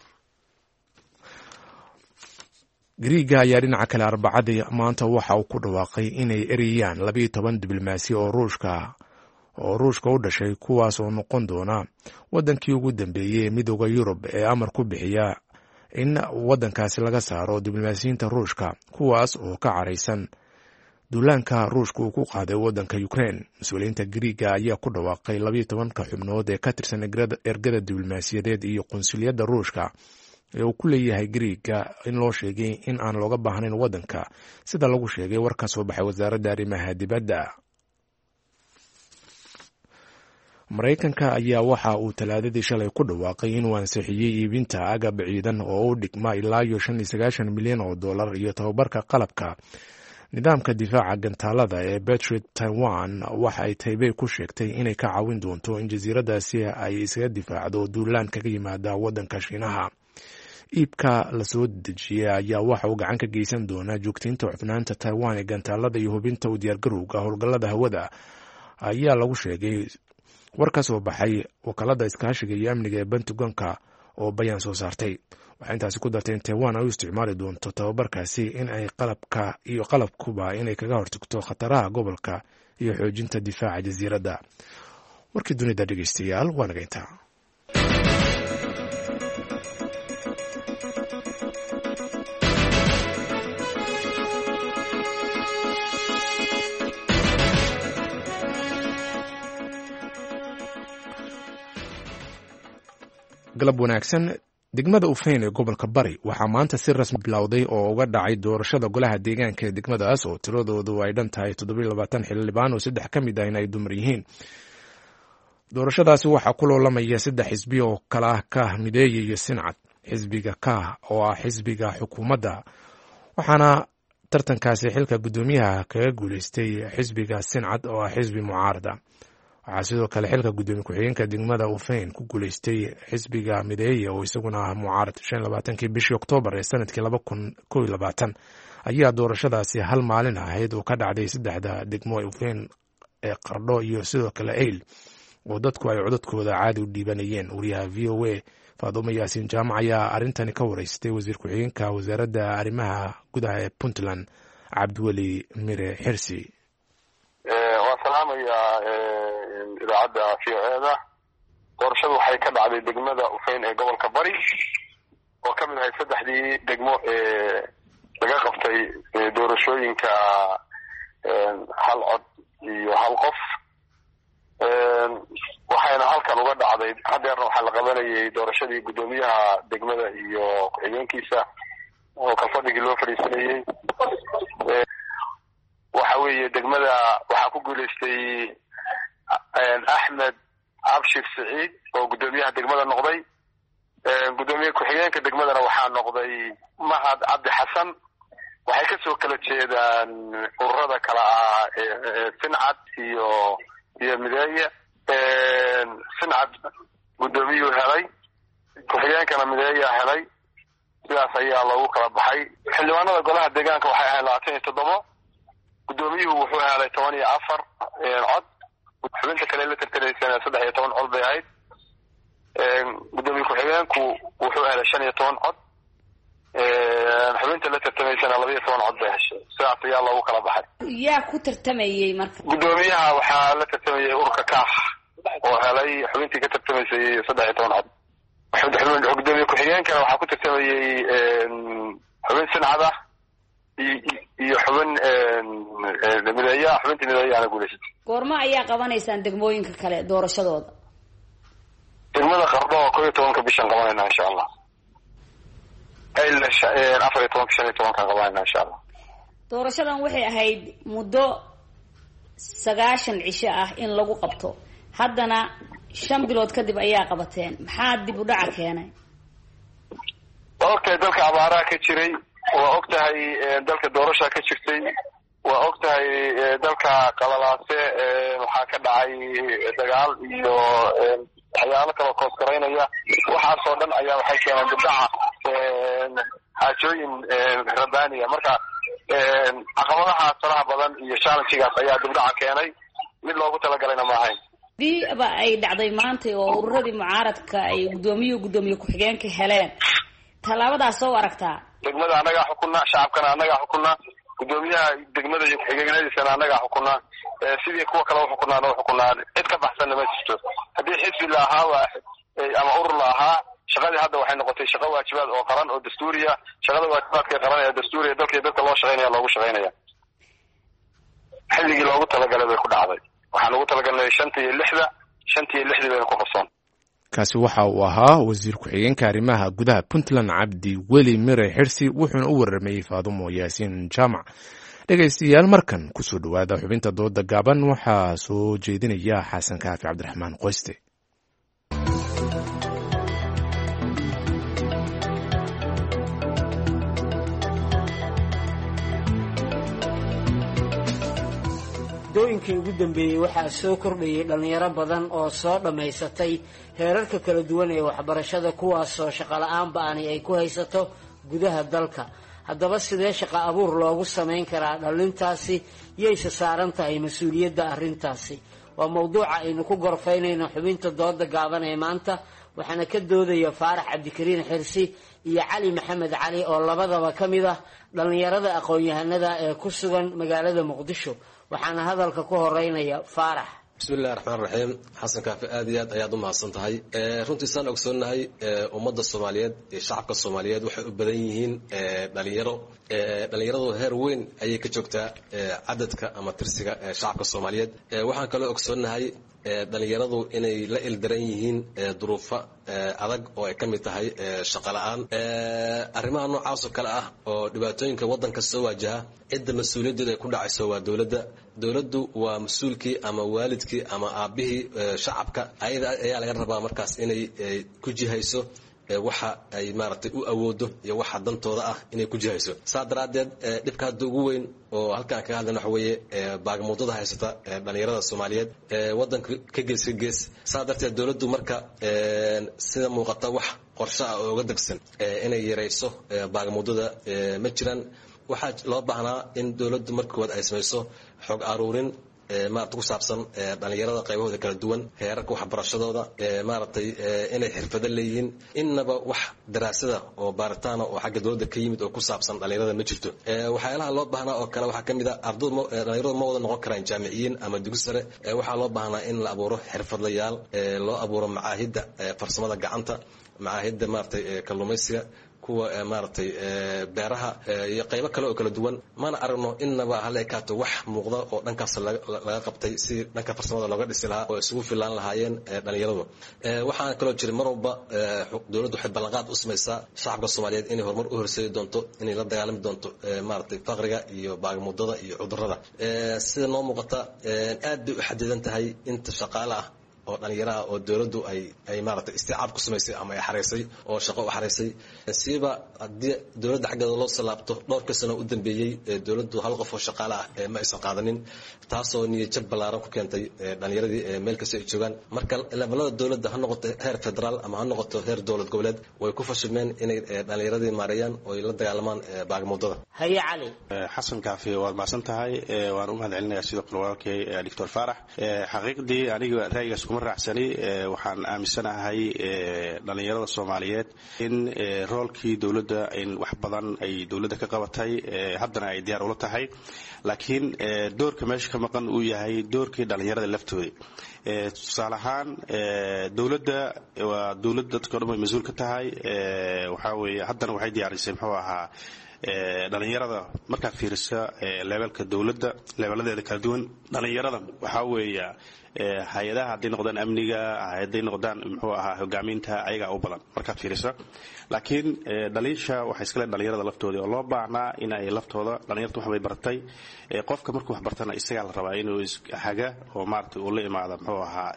Gariiga ayaa dhinaca kale arbacadii maanta waxa uu ku dhawaaqay inay ereyaan labiyo toban diblomaasi oo ruushka oo ruushka u dhashay kuwaas oo noqon doona wadankii ugu dambeeyey ee midooda Yurub ee amar ku bixiya in wadankaasi laga saaro diblomaasiyiinta ruushka kuwaas oo ka caraysan duulaanka ruushka uu ku qaaday wadanka Ukraine. Mas-uuliyiinta Gariiga ayaa ku dhawaaqay labiyo tobanka xubnood ee ka tirsan ergada diblomaasiyadeed iyo qunsuliyadda ruushka ee uu ku leeyahay Gariiga in loo sheegay in aan looga baahnayn wadanka sida lagu sheegay war ka soo baxay wasaaradda arrimaha dibadda. Mareykanka ayaa waxa uu talaadadii shalay ku dhawaaqay inuu ansixiyey iibinta agab ciidan oo u dhigma ilaa iyo shan iyo sagaashan milyan oo dollar iyo tababarka qalabka nidaamka difaaca gantaalada ee Patriot Taiwan. waxa ay Taipei ku sheegtay inay ka caawin doonto in jasiiradaasi ay isaga difaacdo duulaan kaga yimaada wadanka Shiinaha. iibka la soo dejiyay ayaa waxa uu gacan ka geysan doonaa joogtaynta cufnaanta Taiwan ee gantaalada iyo hubinta u diyaargarowga howlgallada hawada ayaa lagu sheegay war ka soo baxay wakaalada iskaashiga iyo amniga ee Pentagonka oo bayaan soo saartay. waxay intaasi ku dartay in Taiwan ay u isticmaali doonto tababarkaasi in ay qalabka iyo qalabkuba inay kaga hortagto khataraha gobolka iyo xoojinta difaaca jasiiradda. warkii dunida dhegeystayaal waa naga intaa. galab wanaagsan. degmada Ufeyn ee gobolka Bari waxaa maanta si rasmi bilowday oo uga dhacay doorashada golaha deegaanka ee degmadaas oo tiradoodu ay dhan tahay toddoba iyo labaatan xildhibaan oo saddex ka mid ah inay dumar yihiin. doorashadaasi waxaa ku loolamaya saddex xisbi oo kala ah Kaah, Mideeye iyo Sincad. xisbiga Kaah oo ah xisbiga xukuumadda waxaana tartankaasi xilka guddoomiyaha kaga guuleystay xisbiga Sincad oo ah xisbi mucaarada. waxaa sidoo kale xilka guddoomiye ku-xigeenka degmada Ufeyn ku guuleystay xisbiga Mideeye oo isaguna ah mucaarad. shan iyo labaatankii bishii Oktoobar ee sanadkii laba kun kow iyo labaatan ayaa doorashadaasi hal maalin ahayd oo ka dhacday saddexda degmo ee Ufeyn ee Qardho iyo sidoo kale Eyl oo dadku ay codadkooda caadi u dhiibanayeen. wariyaha V O A Faadumo Yaasiin Jaamac ayaa arrintani ka wareystay wasiir ku-xigeenka wasaaradda arrimaha gudaha ee Puntland Cabdiweli Mire Xirsi. waan salaamayaa idaacadda V O A-da. doorashadu waxay ka dhacday degmada Ufeyn ee gobolka Bari oo ka mid ahay saddexdii degmo ee laga qabtay doorashooyinka hal cod iyo hal qof. waxayna halkan uga dhacday hadeerna waxaa la qabanayay doorashadii guddoomiyaha degmada iyo ku-xigeenkiisa oo kalfadhigii loo fadhiisanayey. waxa weeye degmada waxaa ku guuleystay Axmed Cabshir Saciid oo guddoomiyaha degmada noqday. guddoomiye ku-xigeenka degmadana waxaa noqday Mahad Cabdi Xasan. waxay kasoo kala jeedaan ururada kala ah Sincad iyo iyo Mideeye. Sincad guddoomiyuu helay, ku-xigeenkana Mideeyaa helay. sidaas ayaa loogu kala baxay. xildhibaanada golaha deegaanka waxay ahayd labaatan iyo toddoba. guddoomiyuhu wuxuu helay toban iyo afar cod. xubinta kale la tartanaysana saddex iyo toban cod bay ahayd. guddoomiye ku-xigeenku wuxuu helay shan iyo toban cod. xubinta la tartamaysana laba iyo toban cod bay heshay. sidaas ayaa loogu kala baxay. yaa ku tartamayey marka? guddoomiyaha waxaa la tartamayay ururka Kaah oo helay xubintii ka tartamaysay saddex iyo toban cod. gudoomiye ku-xigeenkana waxaa ku tartamayey xubin Sincad ah iyo xubin Mideeye. xubintii Mideeyaana guuleysatay. goorma ayaa qabanaysaan degmooyinka kale doorashadooda? degmada Qardho oo kow iyo tobanka bishan qabanayna insha allah. afar iyo tobanka shan iyo tobankan qabanayna insha allah. doorashadan waxay ahayd muddo sagaashan cisho ah in lagu qabto haddana shan bilood kadib ayaa qabateen maxaa dib u dhaca keenay waa ogtahay dalka abaaraha ka jiray waa ogtahay dalka doorasha ka jirtay waa ogtahay dalka qalalaase waxaa ka dhacay dagaal iyo waxyaalo kaloo koosgaraynaya waxaasoo dhan ayaa waxay keeneen dibdhaca xaajooyin rabbaaniya marka caqabadaha faraha badan iyo challengegaas ayaa dibdhaca keenay mid loogu talagalayna ma ahayn diiba ay dhacday maanta oo ururadii mucaaradka ay gudoomiyuhu gudoomiye ku-xigeenka heleen tallaabadaas soo aragtaa degmada annagaa xukunna shacabkana annagaa xukunna gudoomiyaha degmada iyo ku-xigeenadiisana annagaa xukunna sidii kuwa kale uxukunaan u xukunaan cid ka baxsanna ma jirto haddii xisbi la ahaa ama urur la ahaa shaqadii hadda waxay noqotay shaqo waajibaad oo qaran oo dastuuriya shaqada waajibaadka qaran ee dastuuriya dalkii dadka loo shaqaynaya loogu shaqaynaya xilligii loogu talagalay bay ku dhacday waxaan ugu talagalnay shanta iyo lixda shanta iyo lixdii bayna ku qabsoon kaasi waxa uu ahaa wasiir ku-xigeenka arrimaha gudaha puntland cabdi weli mire xirsi wuxuuna u waramayey faadumo yaasiin jaamac dhegaystayaal markan kusoo dhowaada xubinta dooda gaaban waxaa soo jeedinaya xasan kaafi cabdiraxmaan qoyste dooyinkii ugu dambeeyey waxaa soo kordhayay dhallinyaro badan oo soo dhammaysatay heerarka kala duwan ee waxbarashada kuwaasoo shaqola'aan ba-ani ay ku haysato gudaha dalka haddaba sidee shaqo abuur loogu samayn karaa dhallintaasi yayse saaran tahay mas-uuliyadda arrintaasi waa mawduuca aynu ku gorfaynayno xubinta dooda gaaban ee maanta waxaana ka doodaya faarax cabdikariin xirsi iyo cali maxamed cali oo labadaba ka mid ah dhallinyarada aqoon-yahanada ee ku sugan magaalada muqdisho waxaana hadalka ku horeynaya faarax bismillahi raxmaan raxiim xasan kaafi aad iyo aad ayaad u mahadsan tahay runtii saan ogsoonnahay ummadda soomaaliyeed iyo shacabka soomaaliyeed waxay u badan yihiin dhalinyaro dhalinyaradu heer weyn ayay ka joogtaa cadadka ama tirsiga shacabka soomaaliyeed waxaan kaloo ogsoonnahay dhalinyaradu inay la ildaran yihiin duruufo adag oo ay ka mid tahay shaqo la-aan arrimaha noocaasoo kale ah oo dhibaatooyinka waddanka soo waajaha cidda mas-uuliyaddeeda ay ku dhacayso waa dowladda dowladdu waa mas-uulkii ama waalidkii ama aabbihii shacabka ayada ayaa laga rabaa markaas inay ku jihayso waxa ay maaragtay u awoodo iyo waxa dantooda ah inay ku jihayso saa daraaddeed dhibka hadda ugu weyn oo halkaan kaga hadlayna waxa weeye baagamuudada haysata dhalinyarada soomaaliyeed waddanka ka gees ka gees saa darteed dowladdu marka sida muuqata wax qorshe ah oo uga degsan inay yarayso baagamuudada ma jiraan waxaa loo baahnaa in dowladdu marka koowaad ay samayso xog aruurin maarata ku saabsan dhalinyarada qaybahooda kala duwan heerarka waxbarashadooda maaragtay inay xirfado leeyihiin innaba wax daraasada oo baaritaana oo xagga dowladda ka yimid oo ku saabsan dhalinyarada ma jirto waxyaalaha loo baahnaa oo kale waxaa ka mid a ardaydu dhalinyaradu ma wada noqon karaan jaamiciyiin ama dugsi sare waxaa loo baahnaa in la abuuro xirfadlayaal loo abuuro macaahidda farsamada gacanta macaahidda maaragtay kalluumaysiga kuwa maaragtay beeraha iyo qaybo kale oo kala duwan mana aragno innaba hal ekaato wax muuqda oo dhankaas laga qabtay si dhanka farsamada looga dhisi lahaa oo isugu filaan lahaayeen dhalinyaradu waxaana kaloo jira mar walba dowladdu waxay ballanqaad u samaysaa shacabka soomaaliyeed inay horumar u horseedi doonto inay la dagaalami doonto maaragtay faqriga iyo baagamuudada iyo cudurrada sida noo muuqata aad bay u xadidan tahay inta shaqaale ah oo dhalinyaraha oo dowladdu ay ay maaragtay isticaab ku samaysay ama ay xareysay oo shaqo u xareysay siiba haddii dowladda xaggeeda loo salaabto dhowrka sano u dambeeyey dowladdu hal qof oo shaqaale ah ma aysan qaadanin taasoo niyadjab ballaaran ku keentay dhalinyaradii meel kasta ay joogaan marka levelada dowladda ha noqoto heer federaal ama ha noqoto heer dowlad goboleed way ku fashilmeen inay dhalinyaradii maareeyaan oo ay la dagaalamaan baagamuudada haye cali xasan kaafi waad mahadsan tahay waan u mahad celinayaa sidoo kale walaalkay doctor faarax xaqiiqdii aniga ra'yigaas kuma raacsani waxaan aaminsanahay dhalinyarada soomaaliyeed in roolkii dowladda in wax badan ay dowladda ka qabatay haddana ay diyaar ula tahay laakiin doorka meesha ka maqan uu yahay doorkii dhalinyarada laftooda tusaale ahaan dowladda waa dowladda dadka o dhan way mas-uul ka tahay waxaa weeye haddana waxay diyaarisay muxuu ahaa dhalinyarada markaad fiiriso levelka dowladda leveladeeda kala duwan dhalinyarada waxaa weeya hay-adaha hadday noqdaan amniga hadday noqdaan muxuu ahaa hogaaminta ayagaa u badan markaad fiiriso laakiin dhaliisha waxay iskale dhalinyarada laftoodii oo loo baahnaa in ay laftooda dhalinyarta waxbay bartay qofka markuu wax bartana isagaa la rabaa inuu haga oo maaragtay uu la imaado muxuu ahaa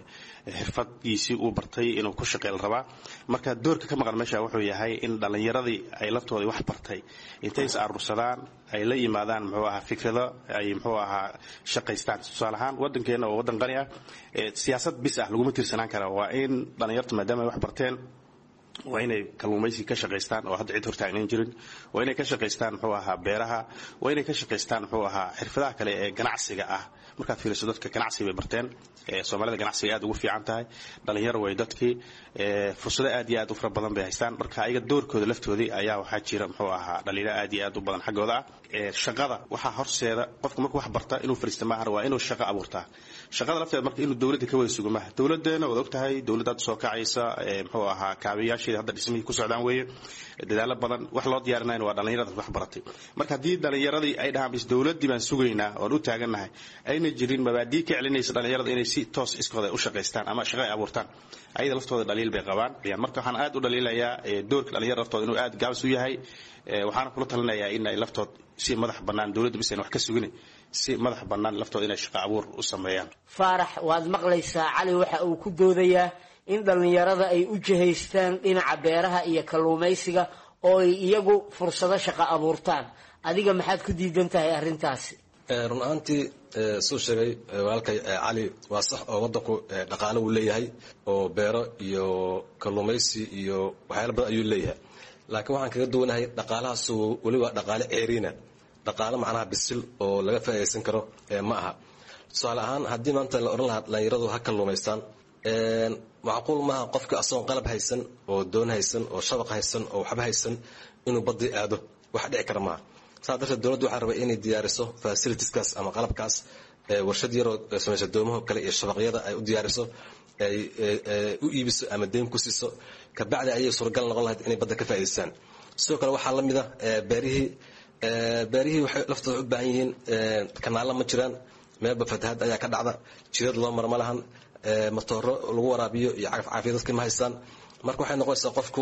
xirfadgiisii uu bartay inuu ku shaqeey la rabaa marka doorka ka maqan meesha wuxuu yahay in dhalinyaradii ay laftoodii wax bartay intay is aruursadaan ay la yimaadaan muxuu ahaa fikrado ay muxuu ahaa shaqaystaan tusaale ahaan waddankeena oo waddan qani ah siyaasad bis ah laguma tiirsanaan kara waa in dhalinyarta maadaama ay wax barteen waa inay kalluumaysi ka shaqaystaan oo hadda cid hortaagnan jirin waa inay ka shaqaystaan muxuu ahaa beeraha waa inay ka shaqaystaan muxuu ahaa xirfadaha kale ee ganacsiga ah markaad fiiriso dadka ganacsi bay barteen soomaalida ganacsiga aad ugu fiican tahay dhalinyaro way dadkii fursado aad iyo aad u fara badan bay haystaan marka ayaga doorkooda laftoodii ayaa waxaa jira muxuu ahaa dhalinyaro aad iyo aad u badan xaggooda ah shaqada waxaa horseeda qofka markuu wax barta inuu fariista maahan waa inuu shaqo abuurtaa shaqada lafteeda marka inuu dowladda ka wada sugo maaha dowladeena waad ogtahay dowladdaad soo kacaysa muxuu ahaa kaabayaasheeda hadda dhismihii ku socdaan weeye dadaalo badan wax loo diyaarinayna waa dhalinyarada wax baratay marka haddii dhalinyaradii ay dhahaan bis dowladdii baan sugaynaa oon u taagannahay ayna jirin mabaadii ka celinaysa dhalinyarada inay si toos iskooda u shaqaystaan ama shaqo ay abuurtaan ayada laftooda dhaliil bay qabaan marka waxaan aad u dhaliilayaa doorka dhalinyarada laftooda inuu aad gaabis u yahay waxaana kula talinayaa in ay laftood si madax bannaan dowladda bis ayna wax ka sugin si madax bannaan laftooda inay shaqo abuur u sameeyaan faarax waad maqlaysaa cali waxa uu ku doodayaa in dhalinyarada ay u jihaystaan dhinaca beeraha iyo kalluumaysiga oo ay iyagu fursado shaqo abuurtaan adiga maxaad ku diidan tahay arrintaasi run ahaantii suu sheegay walaalkay cali waa sax oo waddanku dhaqaale uu leeyahay oo beero iyo kalluumaysi iyo waxyaala badan ayuu leeyahay laakiin waxaan kaga duwanahay dhaqaalahaasu weliba dhaqaale ceeriina dhaqaale macnaha bisil oo laga faa'iidaysan karo ma aha tusaale ahaan haddii maanta la odhan lahaa dhalinyaradu ha kalluumaystaan macquul maaha qofka asagoon qalab haysan oo doon haysan oo shabaq haysan oo waxba haysan inuu badii aado wax dhici kara maaha saa darteed dowladdu waxaa rabay inay diyaariso fasilitieskaas ama qalabkaas warshad yaroo samaysa doomaho kale iyo shabaqyada ay u diyaariso ay u iibiso ama deyn ku siiso kabacdi ayay suuragal noqon lahayd inay badda ka faa'idaystaan sidoo kale waxaa la mid ah beerihii beerihii waxay laftooda u baahan yihiin kanaalla ma jiraan meelba fatahaad ayaa ka dhacda jidad loo mara ma lahan matooro lagu waraabiyo iyo cagaf caafiya dadka ma haystaan marka waxay noqonaysaa qofku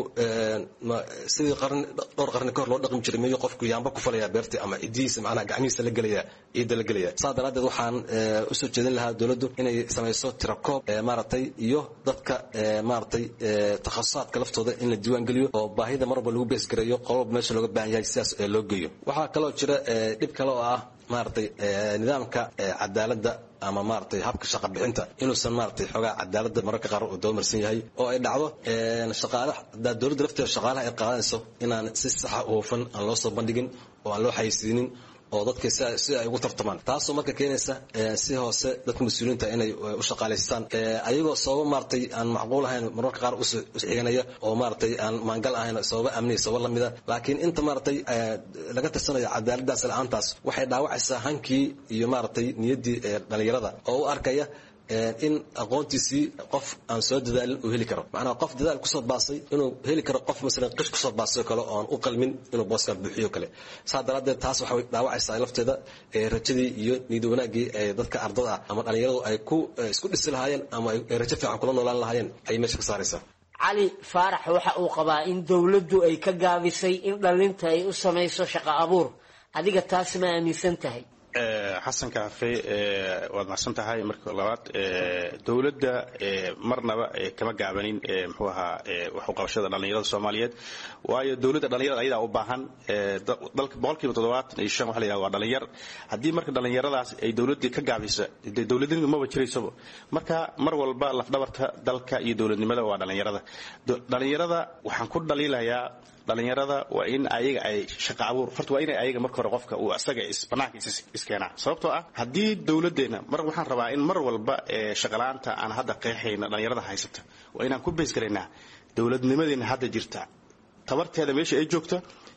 sidii qarni dhowr qarni ka hor loo dhaqmi jiray miyuu qofku yaamba ku falaya beertii ama cidihiisa macnaha gacmihiisa la gelaya ciidda la gelaya saa daraaddeed waxaan usoo jeedin lahaa dowladdu inay samayso tirakoob maaragtay iyo dadka maaragtay takhasusaadka laftooda in la diiwaan geliyo oo baahida mar walba lagu beesgareeyo qololba meesha looga baahan yahay sidaas loo geeyo waxaa kaloo jira dhib kale oo ah maaragtay nidaamka cadaaladda ama maaragtay habka shaqa bixinta inuusan maaragtay xoogaa cadaaladda mararka qaar uu doomarsan yahay oo ay dhacdo shaqaalaha hadaa dowladda lafteeda shaqaalaha ay qaadanayso inaan si saxa u hufan aan loo soo bandhigin oo aan loo xayeysiinin oo dadka si ay ugu tartamaan taasoo marka keenaysa si hoose dadka mas-uuliyiinta inay u shaqaalaystaan ayagoo sababo maaragtay aan macquul ahayn mararka qaar uxiganaya oo maaragtay aan maangal ahayn sababo amniya sababo lamida laakiin inta maaragtay laga tirsanayo cadaaladdaas la-aantaas waxay dhaawacaysaa hankii iyo maaragtay niyaddii dhalinyarada oo u arkaya in aqoontiisii qof aan soo dadaalin uu heli karo macnaha qof dadaal kusoo baasay inuu heli karo qof masalan qish kusoo baasay kale oo aan u qalmin inuu booskan buuxiyo kale saa daraaddeed taas waxay dhaawacaysaa lafteeda rajadii iyo niyad wanaaggii ee dadka ardada ah ama dhalinyaradu ay ku isku dhisi lahaayeen ama ay rajo fiican kula noolaan lahaayeen ayay meesha ka saaraysaa cali faarax waxa uu qabaa in dowladdu ay ka gaabisay in dhalinta ay u samayso shaqo abuur adiga taas ma aaminsan tahay xasan kaafe waad macsan tahay marka labaad dowladda marnaba kama gaabanin muxuu ahaa wax u qabashada dhalinyarada Soomaaliyeed waayo dowladda dhalinyarada ayada u baahan dalka boqolkiiba toddobaatan iyo shan waxa la yiraahdaa waa dhalinyar haddii marka dhalinyaradaas ay dowladda ka gaabisa dowladnimadu ma wajirayso marka mar walba laf dhabarta dalka iyo dowladnimada waa dhalinyarada dhalinyarada waxaan ku dhaliilayaa dhalinyarada waa in ayaga ay shaqo abuur horta waa in ayaga marka hore qofka uu asaga isbanaanka iskeena sababtoo ah haddii dowladeena mar waxaan rabaa in mar walba shaqalaanta aan hadda qeexayna dhalinyarada haysata waa inaan ku bees garaynaa dowladnimadeena hadda jirta tabarteeda meesha ay joogto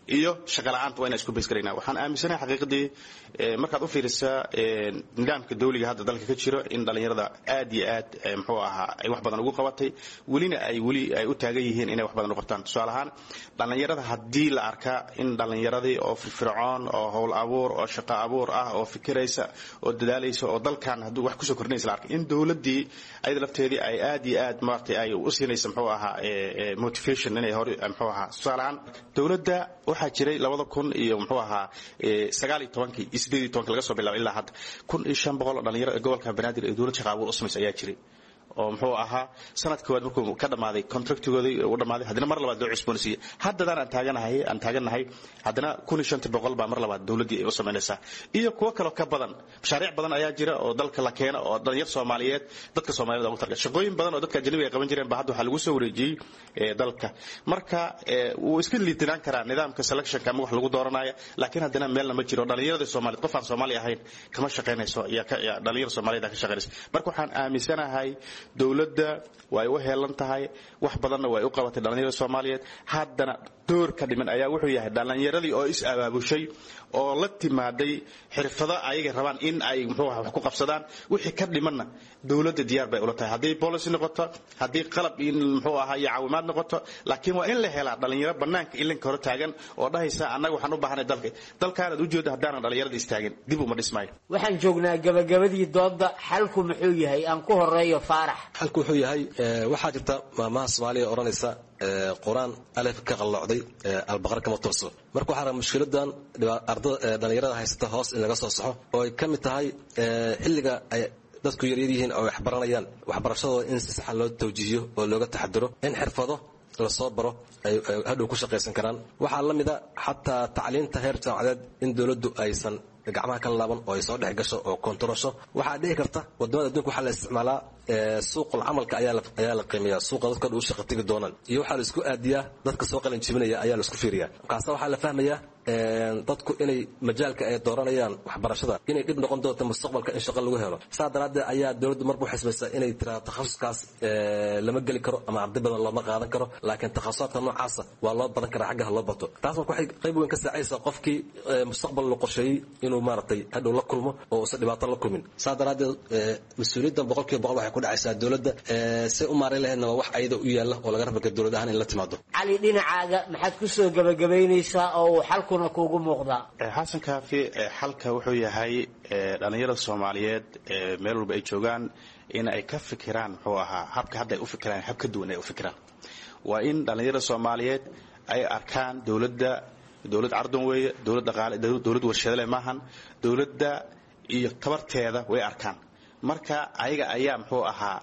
iyo shaqa la'aanta waa inaan isku bays garaynaa waxaan aaminsanahay xaqiiqadii markaad u fiirisaa nidaamka dawliga hadda dalka ka jiro in dhalinyarada aad iyo aad muxuu ahaa ay wax badan ugu qabatay welina ay weli ay u taagan yihiin inay wax badan u qabtaan tusaale ahaan dhalinyarada haddii la arkaa in dhalinyaradii oo firfircoon oo howl abuur oo shaqo abuur ah oo fikiraysa oo dadaalaysa oo dalkan hadduu wax kusoo kordhinaysa la arkay in dawladdii ayada lafteedii ay aad iyo aad maaragtay ay u siinaysa muxuu ahaa motivation inay hore muxuu ahaa tusaale ahaan dawladda waxaa jiray labada kun iyo muxuu ahaa sagaal iyo tobankii iyo siddeed iyo tobankii laga soo bilaabo ilaa hadda kun iyo shan boqol oo dhalinyaro gobolka banaadir ee dawlad shaqo abuur u samaysa ayaa jiray oo muxuu ahaa sanad koowaad markuu ka dhamaaday contractigoodii uu dhamaaday haddana mar labaad loo cusboonsiiyey haddadaan aan taaganahay aan taagannahay haddana kun iyo shanta boqol baa mar labaad dawladdii ay u samaynaysaa iyo kuwo kaloo ka badan mashaariic badan ayaa jira oo dalka la keeno oo dhalinyar soomaaliyeed dadka soomaaliyed ugu targa shaqooyin badan oo dadka ajnabiga ay qaban jireen baa hadda waxaa lagu soo wareejiyey dalka marka wuu iska liitinaan karaa nidaamka selectionka ama wax lagu dooranaya laakiin haddana meelna ma jiro dhalinyarada soomaaliyeed qof aan soomaali ahayn kama shaqaynayso iyo dhalinyar soomaaliyeed ka shaqaynaysa marka waxaan aaminsanahay dawladda way u heelan tahay wax badanna way u qabatay dhalinyarada soomaaliyeed haddana door ka dhiman ayaa wuxuu yahay dhalinyaradii oo is abaabushay oo la timaaday xirfado ayaga rabaan in ay muxuu ahaa wax ku qabsadaan wixii ka dhimanna dawladda diyaar bay ula tahay haddii policy noqoto haddii qalab in muxuu ahaa iyo caawimaad noqoto laakiin waa in la helaa dhalinyaro bannaanka ilinka hore taagan oo dhahaysa annaga waxaan u baahanay dalka dalkaanaad u jeeda haddaanan dhalinyarada istaagin dib uma dhismaayo waxaan joognaa gabagabadii doodda xalku muxuu yahay aan ku horeeyo faarax xalku wuxuu yahay waxaa jirta maamaha soomaaliya odhanaysa quraan alef ka qalloocday albaqar kama tooso marka waxaa rabaa mushkiladan dhalinyarada haysata hoos in laga soo saxo oo ay ka mid tahay xilliga ay dadku yaryar yihiin oo wax baranayaan waxbarashadooda in si saxa loo tawjiihiyo oo looga taxadiro in xirfado la soo baro ay hadhow ku shaqaysan karaan waxaa la mida xataa tacliinta heer jaamacadeed in dawladdu aysan gacmaha ka laaban oo ay soo dhex gasho oo kontarasho waxaa dhici karta wadamada adduunka waxaa la isticmaalaa suuqul camalka ayaa la qiimeeyaa suuqa dadka u shaqa tegi doonaan iyo waxaa la isku aadiyaa dadka soo qalin jibinaya ayaa la isku fiiriyaa markaasa waxaa la fahmayaa dadku inay majaalka ay dooranayaan waxbarashada inay dhib noqon doonto mustaqbalka in shaqo lagu helo saa daraaddeed ayaa dawladdu marba u xisbaysaa inay tiraa takhasuskaas lama geli karo ama arday badan looma qaadan karo laakiin takhasusaadka noocaasa waa loo badan karaa xaggaha loo bato taas marka waxay qayb weyn ka saacaysaa qofkii mustaqbal la qorsheeyey inuu maaragtay hadhow la kulmo oo uusan dhibaato la kulmin saa daraaddeed mas-uuliyaddan boqolkiiba boqol waxay ku dhacaysaa dawladda say u maareyn lahaydna waa wax ayada u yaalla oo laga rabaka dawlad ahaan in la timaado cali dhinacaaga maxaad ku soo gabagabaynaysaa oo uu xalkuna kuugu muuqdaa xasan kaafi xalka wuxuu yahay dhalinyarada soomaaliyeed meel walba ay joogaan in ay ka fikiraan muxuu ahaa habka hadda ay u fikiraan hab ka duwan ay u fikiraan waa in dhalinyarada soomaaliyeed ay arkaan dawladda dawlad cardan weeye dawlad dhaqaale dawlad warshado leh maahan dawladda iyo tabarteeda way arkaan marka ayaga ayaa muxuu ahaa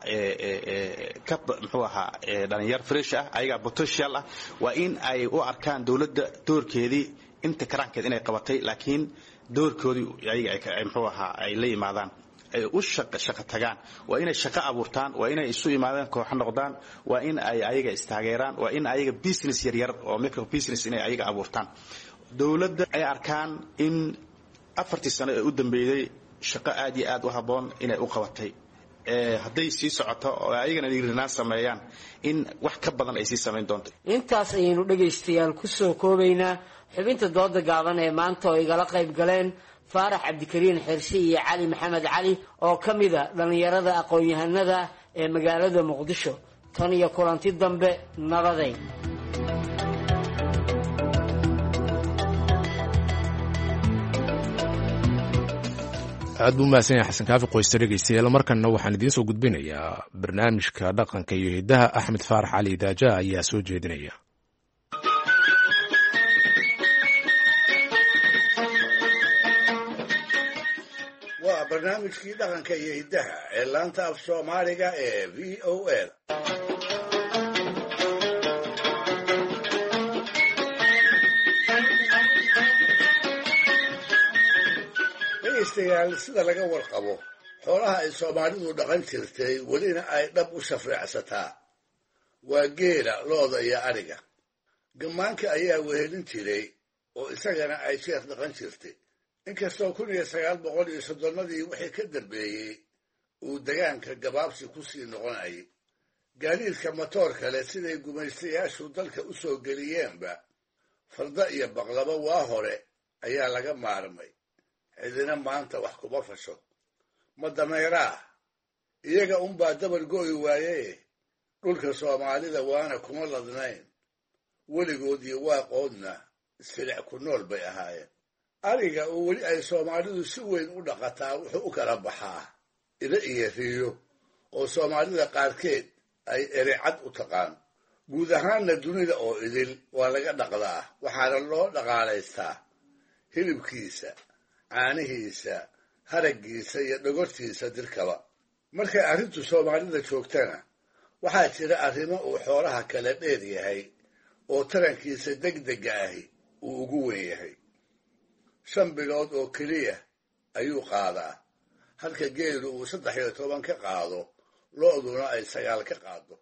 ka muxuu ahaa dhalinyar fresh ah ayaga potential ah waa in ay u arkaan dawladda doorkeedii inta karaankeed inay qabatay laakiin doorkoodii ayaga ay muxuu ahaa ay la yimaadaan ay u shaqo shaqo tagaan waa inay shaqo abuurtaan waa inay isu imaadaan kooxo noqdaan waa in ay ayaga istaageeraan waa in ayaga business yaryar oo micro business inay ayaga abuurtaan dawladda ay arkaan in afartii sano ee u dambeeyey shaqo aad iyo aad u habboon inay u qabatay hadday sii socoto oo ayagana dhiirinaan sameeyaan in wax ka badan ay sii samayn doonto intaas ayaynu dhegaystayaal ku soo koobaynaa xubinta dooda gaaban ee maanta oo igala qayb galeen faarax cabdikariin xirsi iyo cali maxamed cali oo ka mida dhallinyarada aqoon-yahanada ee magaalada muqdisho tan iyo kulanti dambe nabaday aad buu mahadsan yahay xasan kaafi qoysta dhegaystayaal markanna waxaan idiin soo gudbinayaa barnaamijka dhaqanka iyo hiddaha axmed faarax cali daaja ayaa soo jeedinaya waa barnaamijkii dhaqanka iyo hiddaha ee laanta af soomaaliga ee v o a dhegaystayaal sida laga warqabo xoolaha ay soomaalidu dhaqan jirtay welina ay dhab u shafreecsataa waa geela looda iyo adhiga gammaanka ayaa wehelin jiray oo isagana ay jeer dhaqan jirtay inkastoo kun iyo sagaal boqol iyo soddonnadii wixii ka dambeeyey uu degaanka gabaabsi ku sii noqonayay gaadiidka matoor kale siday gumaystayaashu dalka u soo geliyeenba farda iyo baqlaba waa hore ayaa laga maarmay cidina maanta wax kuma fasho ma dameeraa iyaga unbaa dabar go'i waaye dhulka soomaalida waana kuma ladnayn weligood iyo waaqoodna isfilic ku nool bay ahaayeen ariga oo weli ay soomaalidu si weyn u dhaqataa wuxuu u kala baxaa ida iyo riyo oo soomaalida qaarkeed ay ericad u taqaan guud ahaanna dunida oo idil waa laga dhaqdaa waxaana loo dhaqaalaystaa hilibkiisa caanihiisa haraggiisa iyo dhogortiisa dirkaba markay arrintu soomaalida joogtana waxaa jira arrimo uu xoolaha kala dheer yahay oo tarankiisa degdega ahi uu ugu weyn yahay shan bilood oo keliya ayuu qaadaa halka geelu uu saddex iyo toban ka qaado lo'duna ay sagaal ka qaado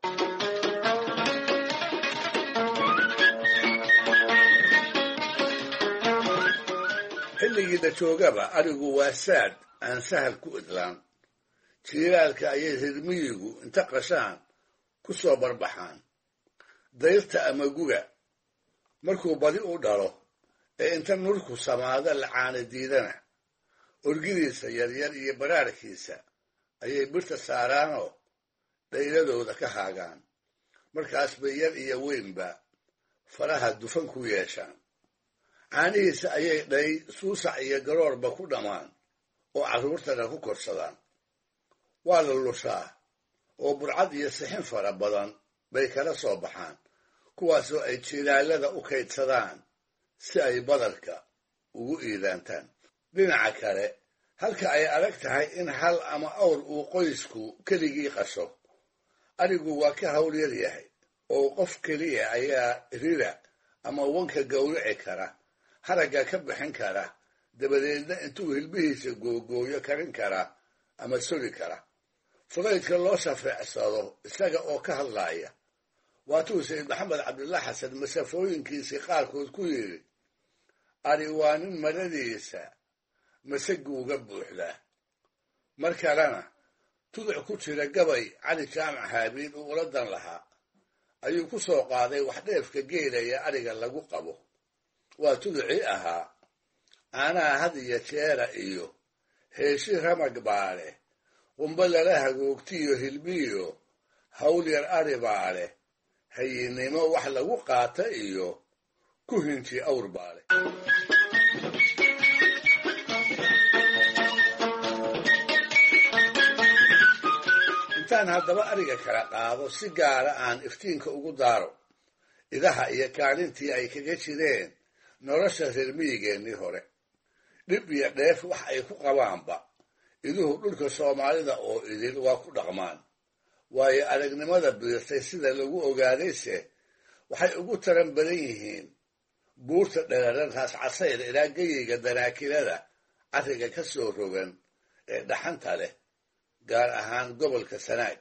xilligii la joogaba arigu waa saad aan sahal ku idlaan jiilaalka ayay reer miyigu inta qashaan ku soo barbaxaan dayrta ama guga markuu badi u dhalo ee inta nurku samaada la caana diidana orgidiisa yaryar iyo baraarkiisa ayay birta saaraanoo dhayladooda ka haagaan markaas bay yar iyo weynba faraha dufan ku yeeshaan caanihiisa ayay dhay suusac iyo garoorba ku dhammaan oo carruurtana ku korsadaan waa la lushaa oo burcad iyo sixin fara badan bay kala soo baxaan kuwaasoo ay jiilaalada u kaydsadaan si ay badarka ugu iidaantaan dhinaca kale halka ay adag tahay in hal ama awr uu qoysku keligii qasho arigu waa ka hawl yar yahay oo qof keliya ayaa rira ama wanka gowrici kara haragga ka bixin kara dabadeedna intuu hilbihiisa googooyo karin kara ama soli kara fudaydka loo shafeecsado isaga oo ka hadlaaya waatuu sayid maxamed cabdullah xasan masafooyinkiisii qaarkood ku yidhi ari waa nin maradiisa masaguuga buuxdaa mar kalena tuduc ku jira gabay cali jaamac haabiil uu ula dan lahaa ayuu ku soo qaaday wax dheefka geelaya ariga lagu qabo waa tuducii ahaa caanaha had iyo jeera iyo heeshi ramag baa leh qumba lala hagoogtiyo hilbiyo hawl yar ari baa leh hayinnimo wax lagu qaata iyo ku hinji awr baa leh intaan haddaba ariga kala qaado si gaara aan iftiinka ugu daaro idaha iyo kaalintii ay kaga jireen nolosha reer miyigeennii hore dhib iyo dheef wax ay ku qabaanba iduhu dhulka soomaalida oo idil waa ku dhaqmaan waayo aragnimada biirtay sida lagu ogaadayse waxay ugu taran badan yihiin buurta dheraran raas casayr ilaa geyiga danaakilada carriga ka soo rogan ee dhaxanta leh gaar ahaan gobolka sanaag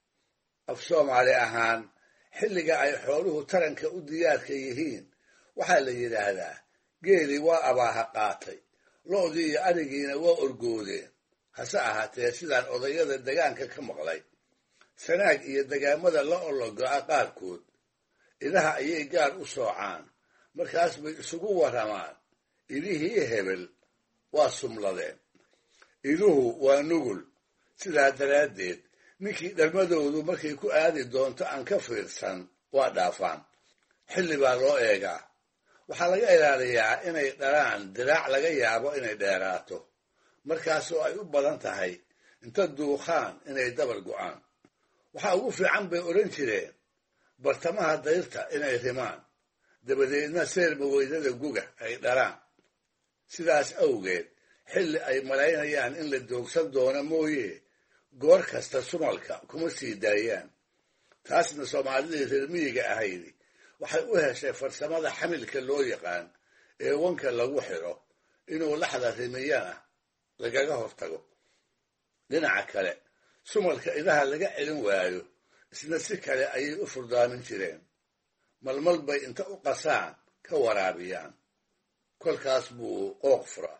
af soomaali ahaan xilliga ay xooluhu taranka u diyaarka yihiin waxaa la yidhaahdaa geelii waa abaaha qaatay lo'dii iyo arigiina waa orgoodeen hase ahaatee sidaan odayada degaanka ka maqlay sanaag iyo degaamada la ologo'a qaarkood idaha ayay gaar u soocaan markaas bay isugu warramaan idihii hebel waa sumladeen iduhu waa nugul sidaa daraaddeed ninkii dharmadoodu markay ku aadi doonto aan ka fiirsan waa dhaafaan xilli baa loo eegaa waxaa laga ilaaliyaa inay dhalaan diraac laga yaabo inay dheeraato markaasoo ay u badan tahay inta duuqaan inay dabar go'aan waxaa ugu fiican bay odhan jireen bartamaha dayrta inay rimaan dabadeedna seerma weydada guga ay dhalaan sidaas awgeed xilli ay malaynayaan in la doogsan doono mooye goor kasta sumalka kuma sii daayaan taasna soomaalidii reer miyiga ahaydi waxay u heshay farsamada xamilka loo yaqaan ee wanka lagu xidho inuu laxda rimiyana lagaga hortago dhinaca kale sumalka idaha laga celin waayo isna si kale ayay u furdaamin jireen malmal bay inta u qasaan ka waraabiyaan kolkaas buu qooq furaa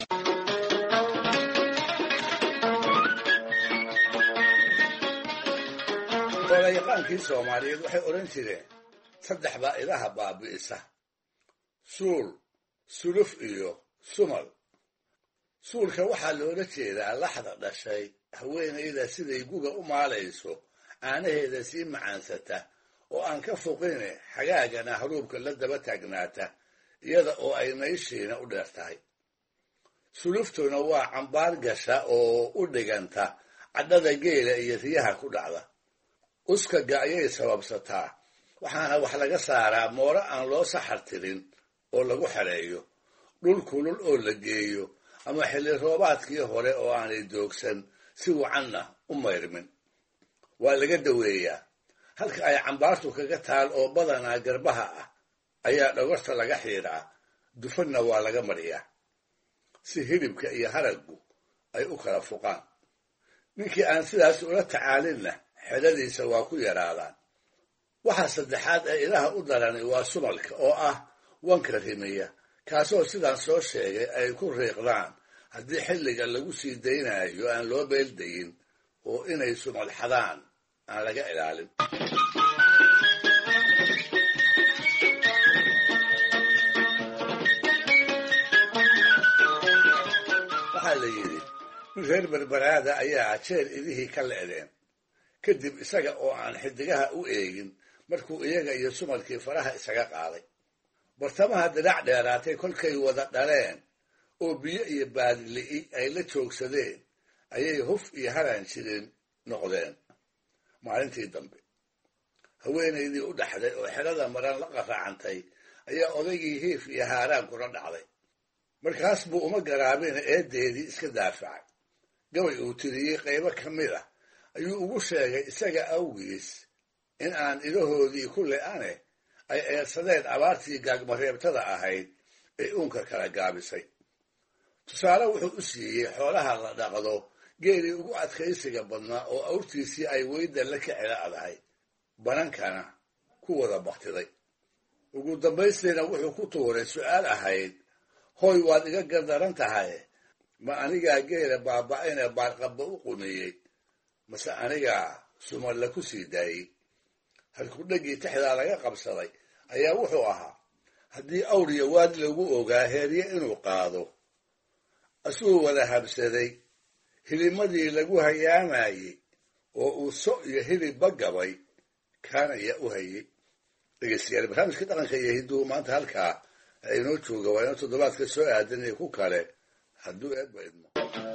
olayaqaankii soomaaliyeed waxay odhan jireen saddex baa idaha baabi'isa suul suluf iyo sumal suulka waxaa loola jeedaa laxda dhashay haweenayda siday guga u maalayso caanaheeda sii macaansata oo aan ka foqine xagaagana haruubka la daba taagnaata iyada oo ay nayshiina u dheer tahay suluftuna waa cambaar gasha oo u dhiganta cadhada geela iyo riyaha ku dhacda uskaga ayay sababsataa waxaana wax laga saaraa mooro aan loo saxar tirin oo lagu xereeyo dhul kulul oo la geeyo ama xilli roobaadkii hore oo aanay doogsan si wacanna u mayrmin waa laga daweeyaa halka ay cambaartu kaga taal oo badanaa garbaha ah ayaa dhogorta laga xiidhaa dufanna waa laga mariyaa si hilibka iyo haraggu ay u kala fuqaan ninkii aan sidaas ula tacaalinna xedadiisa waa ku yaraadaan waxa saddexaad ee ilaha u darani waa sumalka oo ah wanka rimiya kaasoo sidaan soo sheegay ay ku riiqdaan haddii xilliga lagu sii daynayo aan loo beeldayin oo inay sumal xadaan aan laga ilaalin waxaa la yidhi nin reer berberaada ayaa jeer idihii ka le'deen kadib isaga oo aan xidigaha u eegin markuu iyaga iyo sumalkii faraha isaga qaaday bartamaha dirac dheeraatay kolkay wada dhaleen oo biyo iyo baadili'i ay la joogsadeen ayay huf iyo haran jirin noqdeen maalintii dambe haweenaydii u dhaxday oo xerada maran la qaraacantay ayaa odaygii hiif iyo haaraan kula dhacday markaas buu uma garaabina eedeedii iska daafacay gabay uu tiriyey qaybo ka mid ah ayuu ugu sheegay isaga awgiis in aan idahoodii ku le'ane ay eersadeen abaartii gaagmareebtada ahayd ee uunka kala gaabisay tusaale wuxuu u siiyey xoolaha la dhaqdo geelii ugu adkaysiga badnaa oo awrtiisii ay weyda la ka cela'dahay banankana ku wada baktiday ugu dambaystiina wuxuu ku tuuray su'aal ahayd hooy waad iga gardaran tahay ma anigaa geela baaba'ayne baarqabba u qumiyey mase anigaa sumalle ku sii daayey halkudhaggii tixdaa laga qabsaday ayaa wuxuu ahaa haddii awriya waad lagu ogaa heerye inuu qaado asuu wada habsaday hilimadii lagu hayaamayey oo uu so iyo hilibba gabay kaanaya u hayey dhegeystayaal barnaamijka dhaqanka iyo hidduu maanta halkaa inoo jooga waa inoo toddobaadka soo aadan iyo ku kale hadduu eebba idmo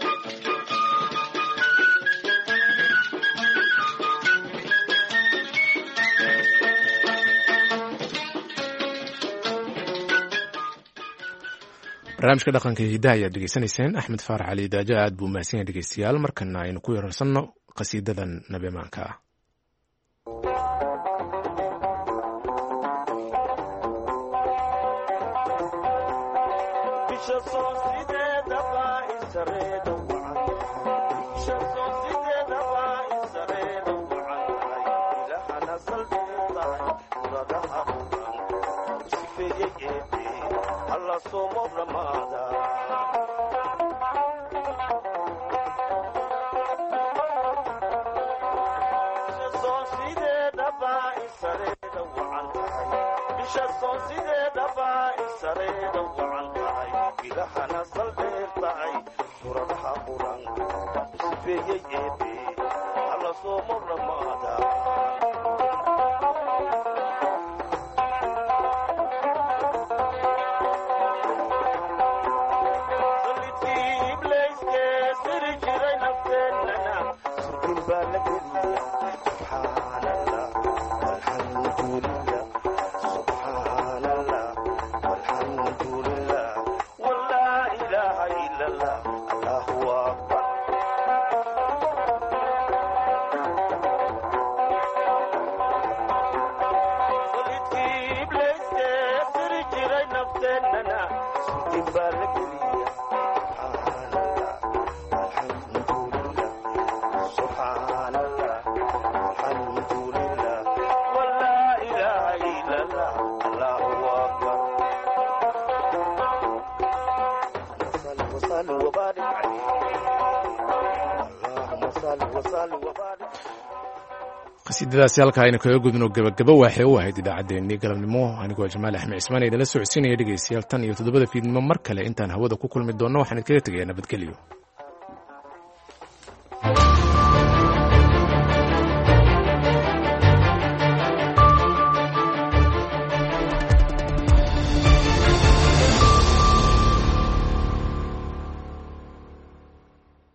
barnaamijka dhaqanka iyo hiddaha ayaad degeysanayseen axmed faarax cali daajo aad buu mahadsan yahay dhegeystayaal markana aynu ku yararsanno qasiidadan nabimaanka ah qasiidadaasi halkaa aynu kaga gudno gabagaba waxay u ahayd idaacaddeenii galabnimo anigoo jamaal axmed cismaan idinla socodsiinaya dhegaystayaal tan iyo toddobada fiidnimo mar kale intaan hawada ku kulmi doonno waxaan idinkaga tegayaa nabadgelyo.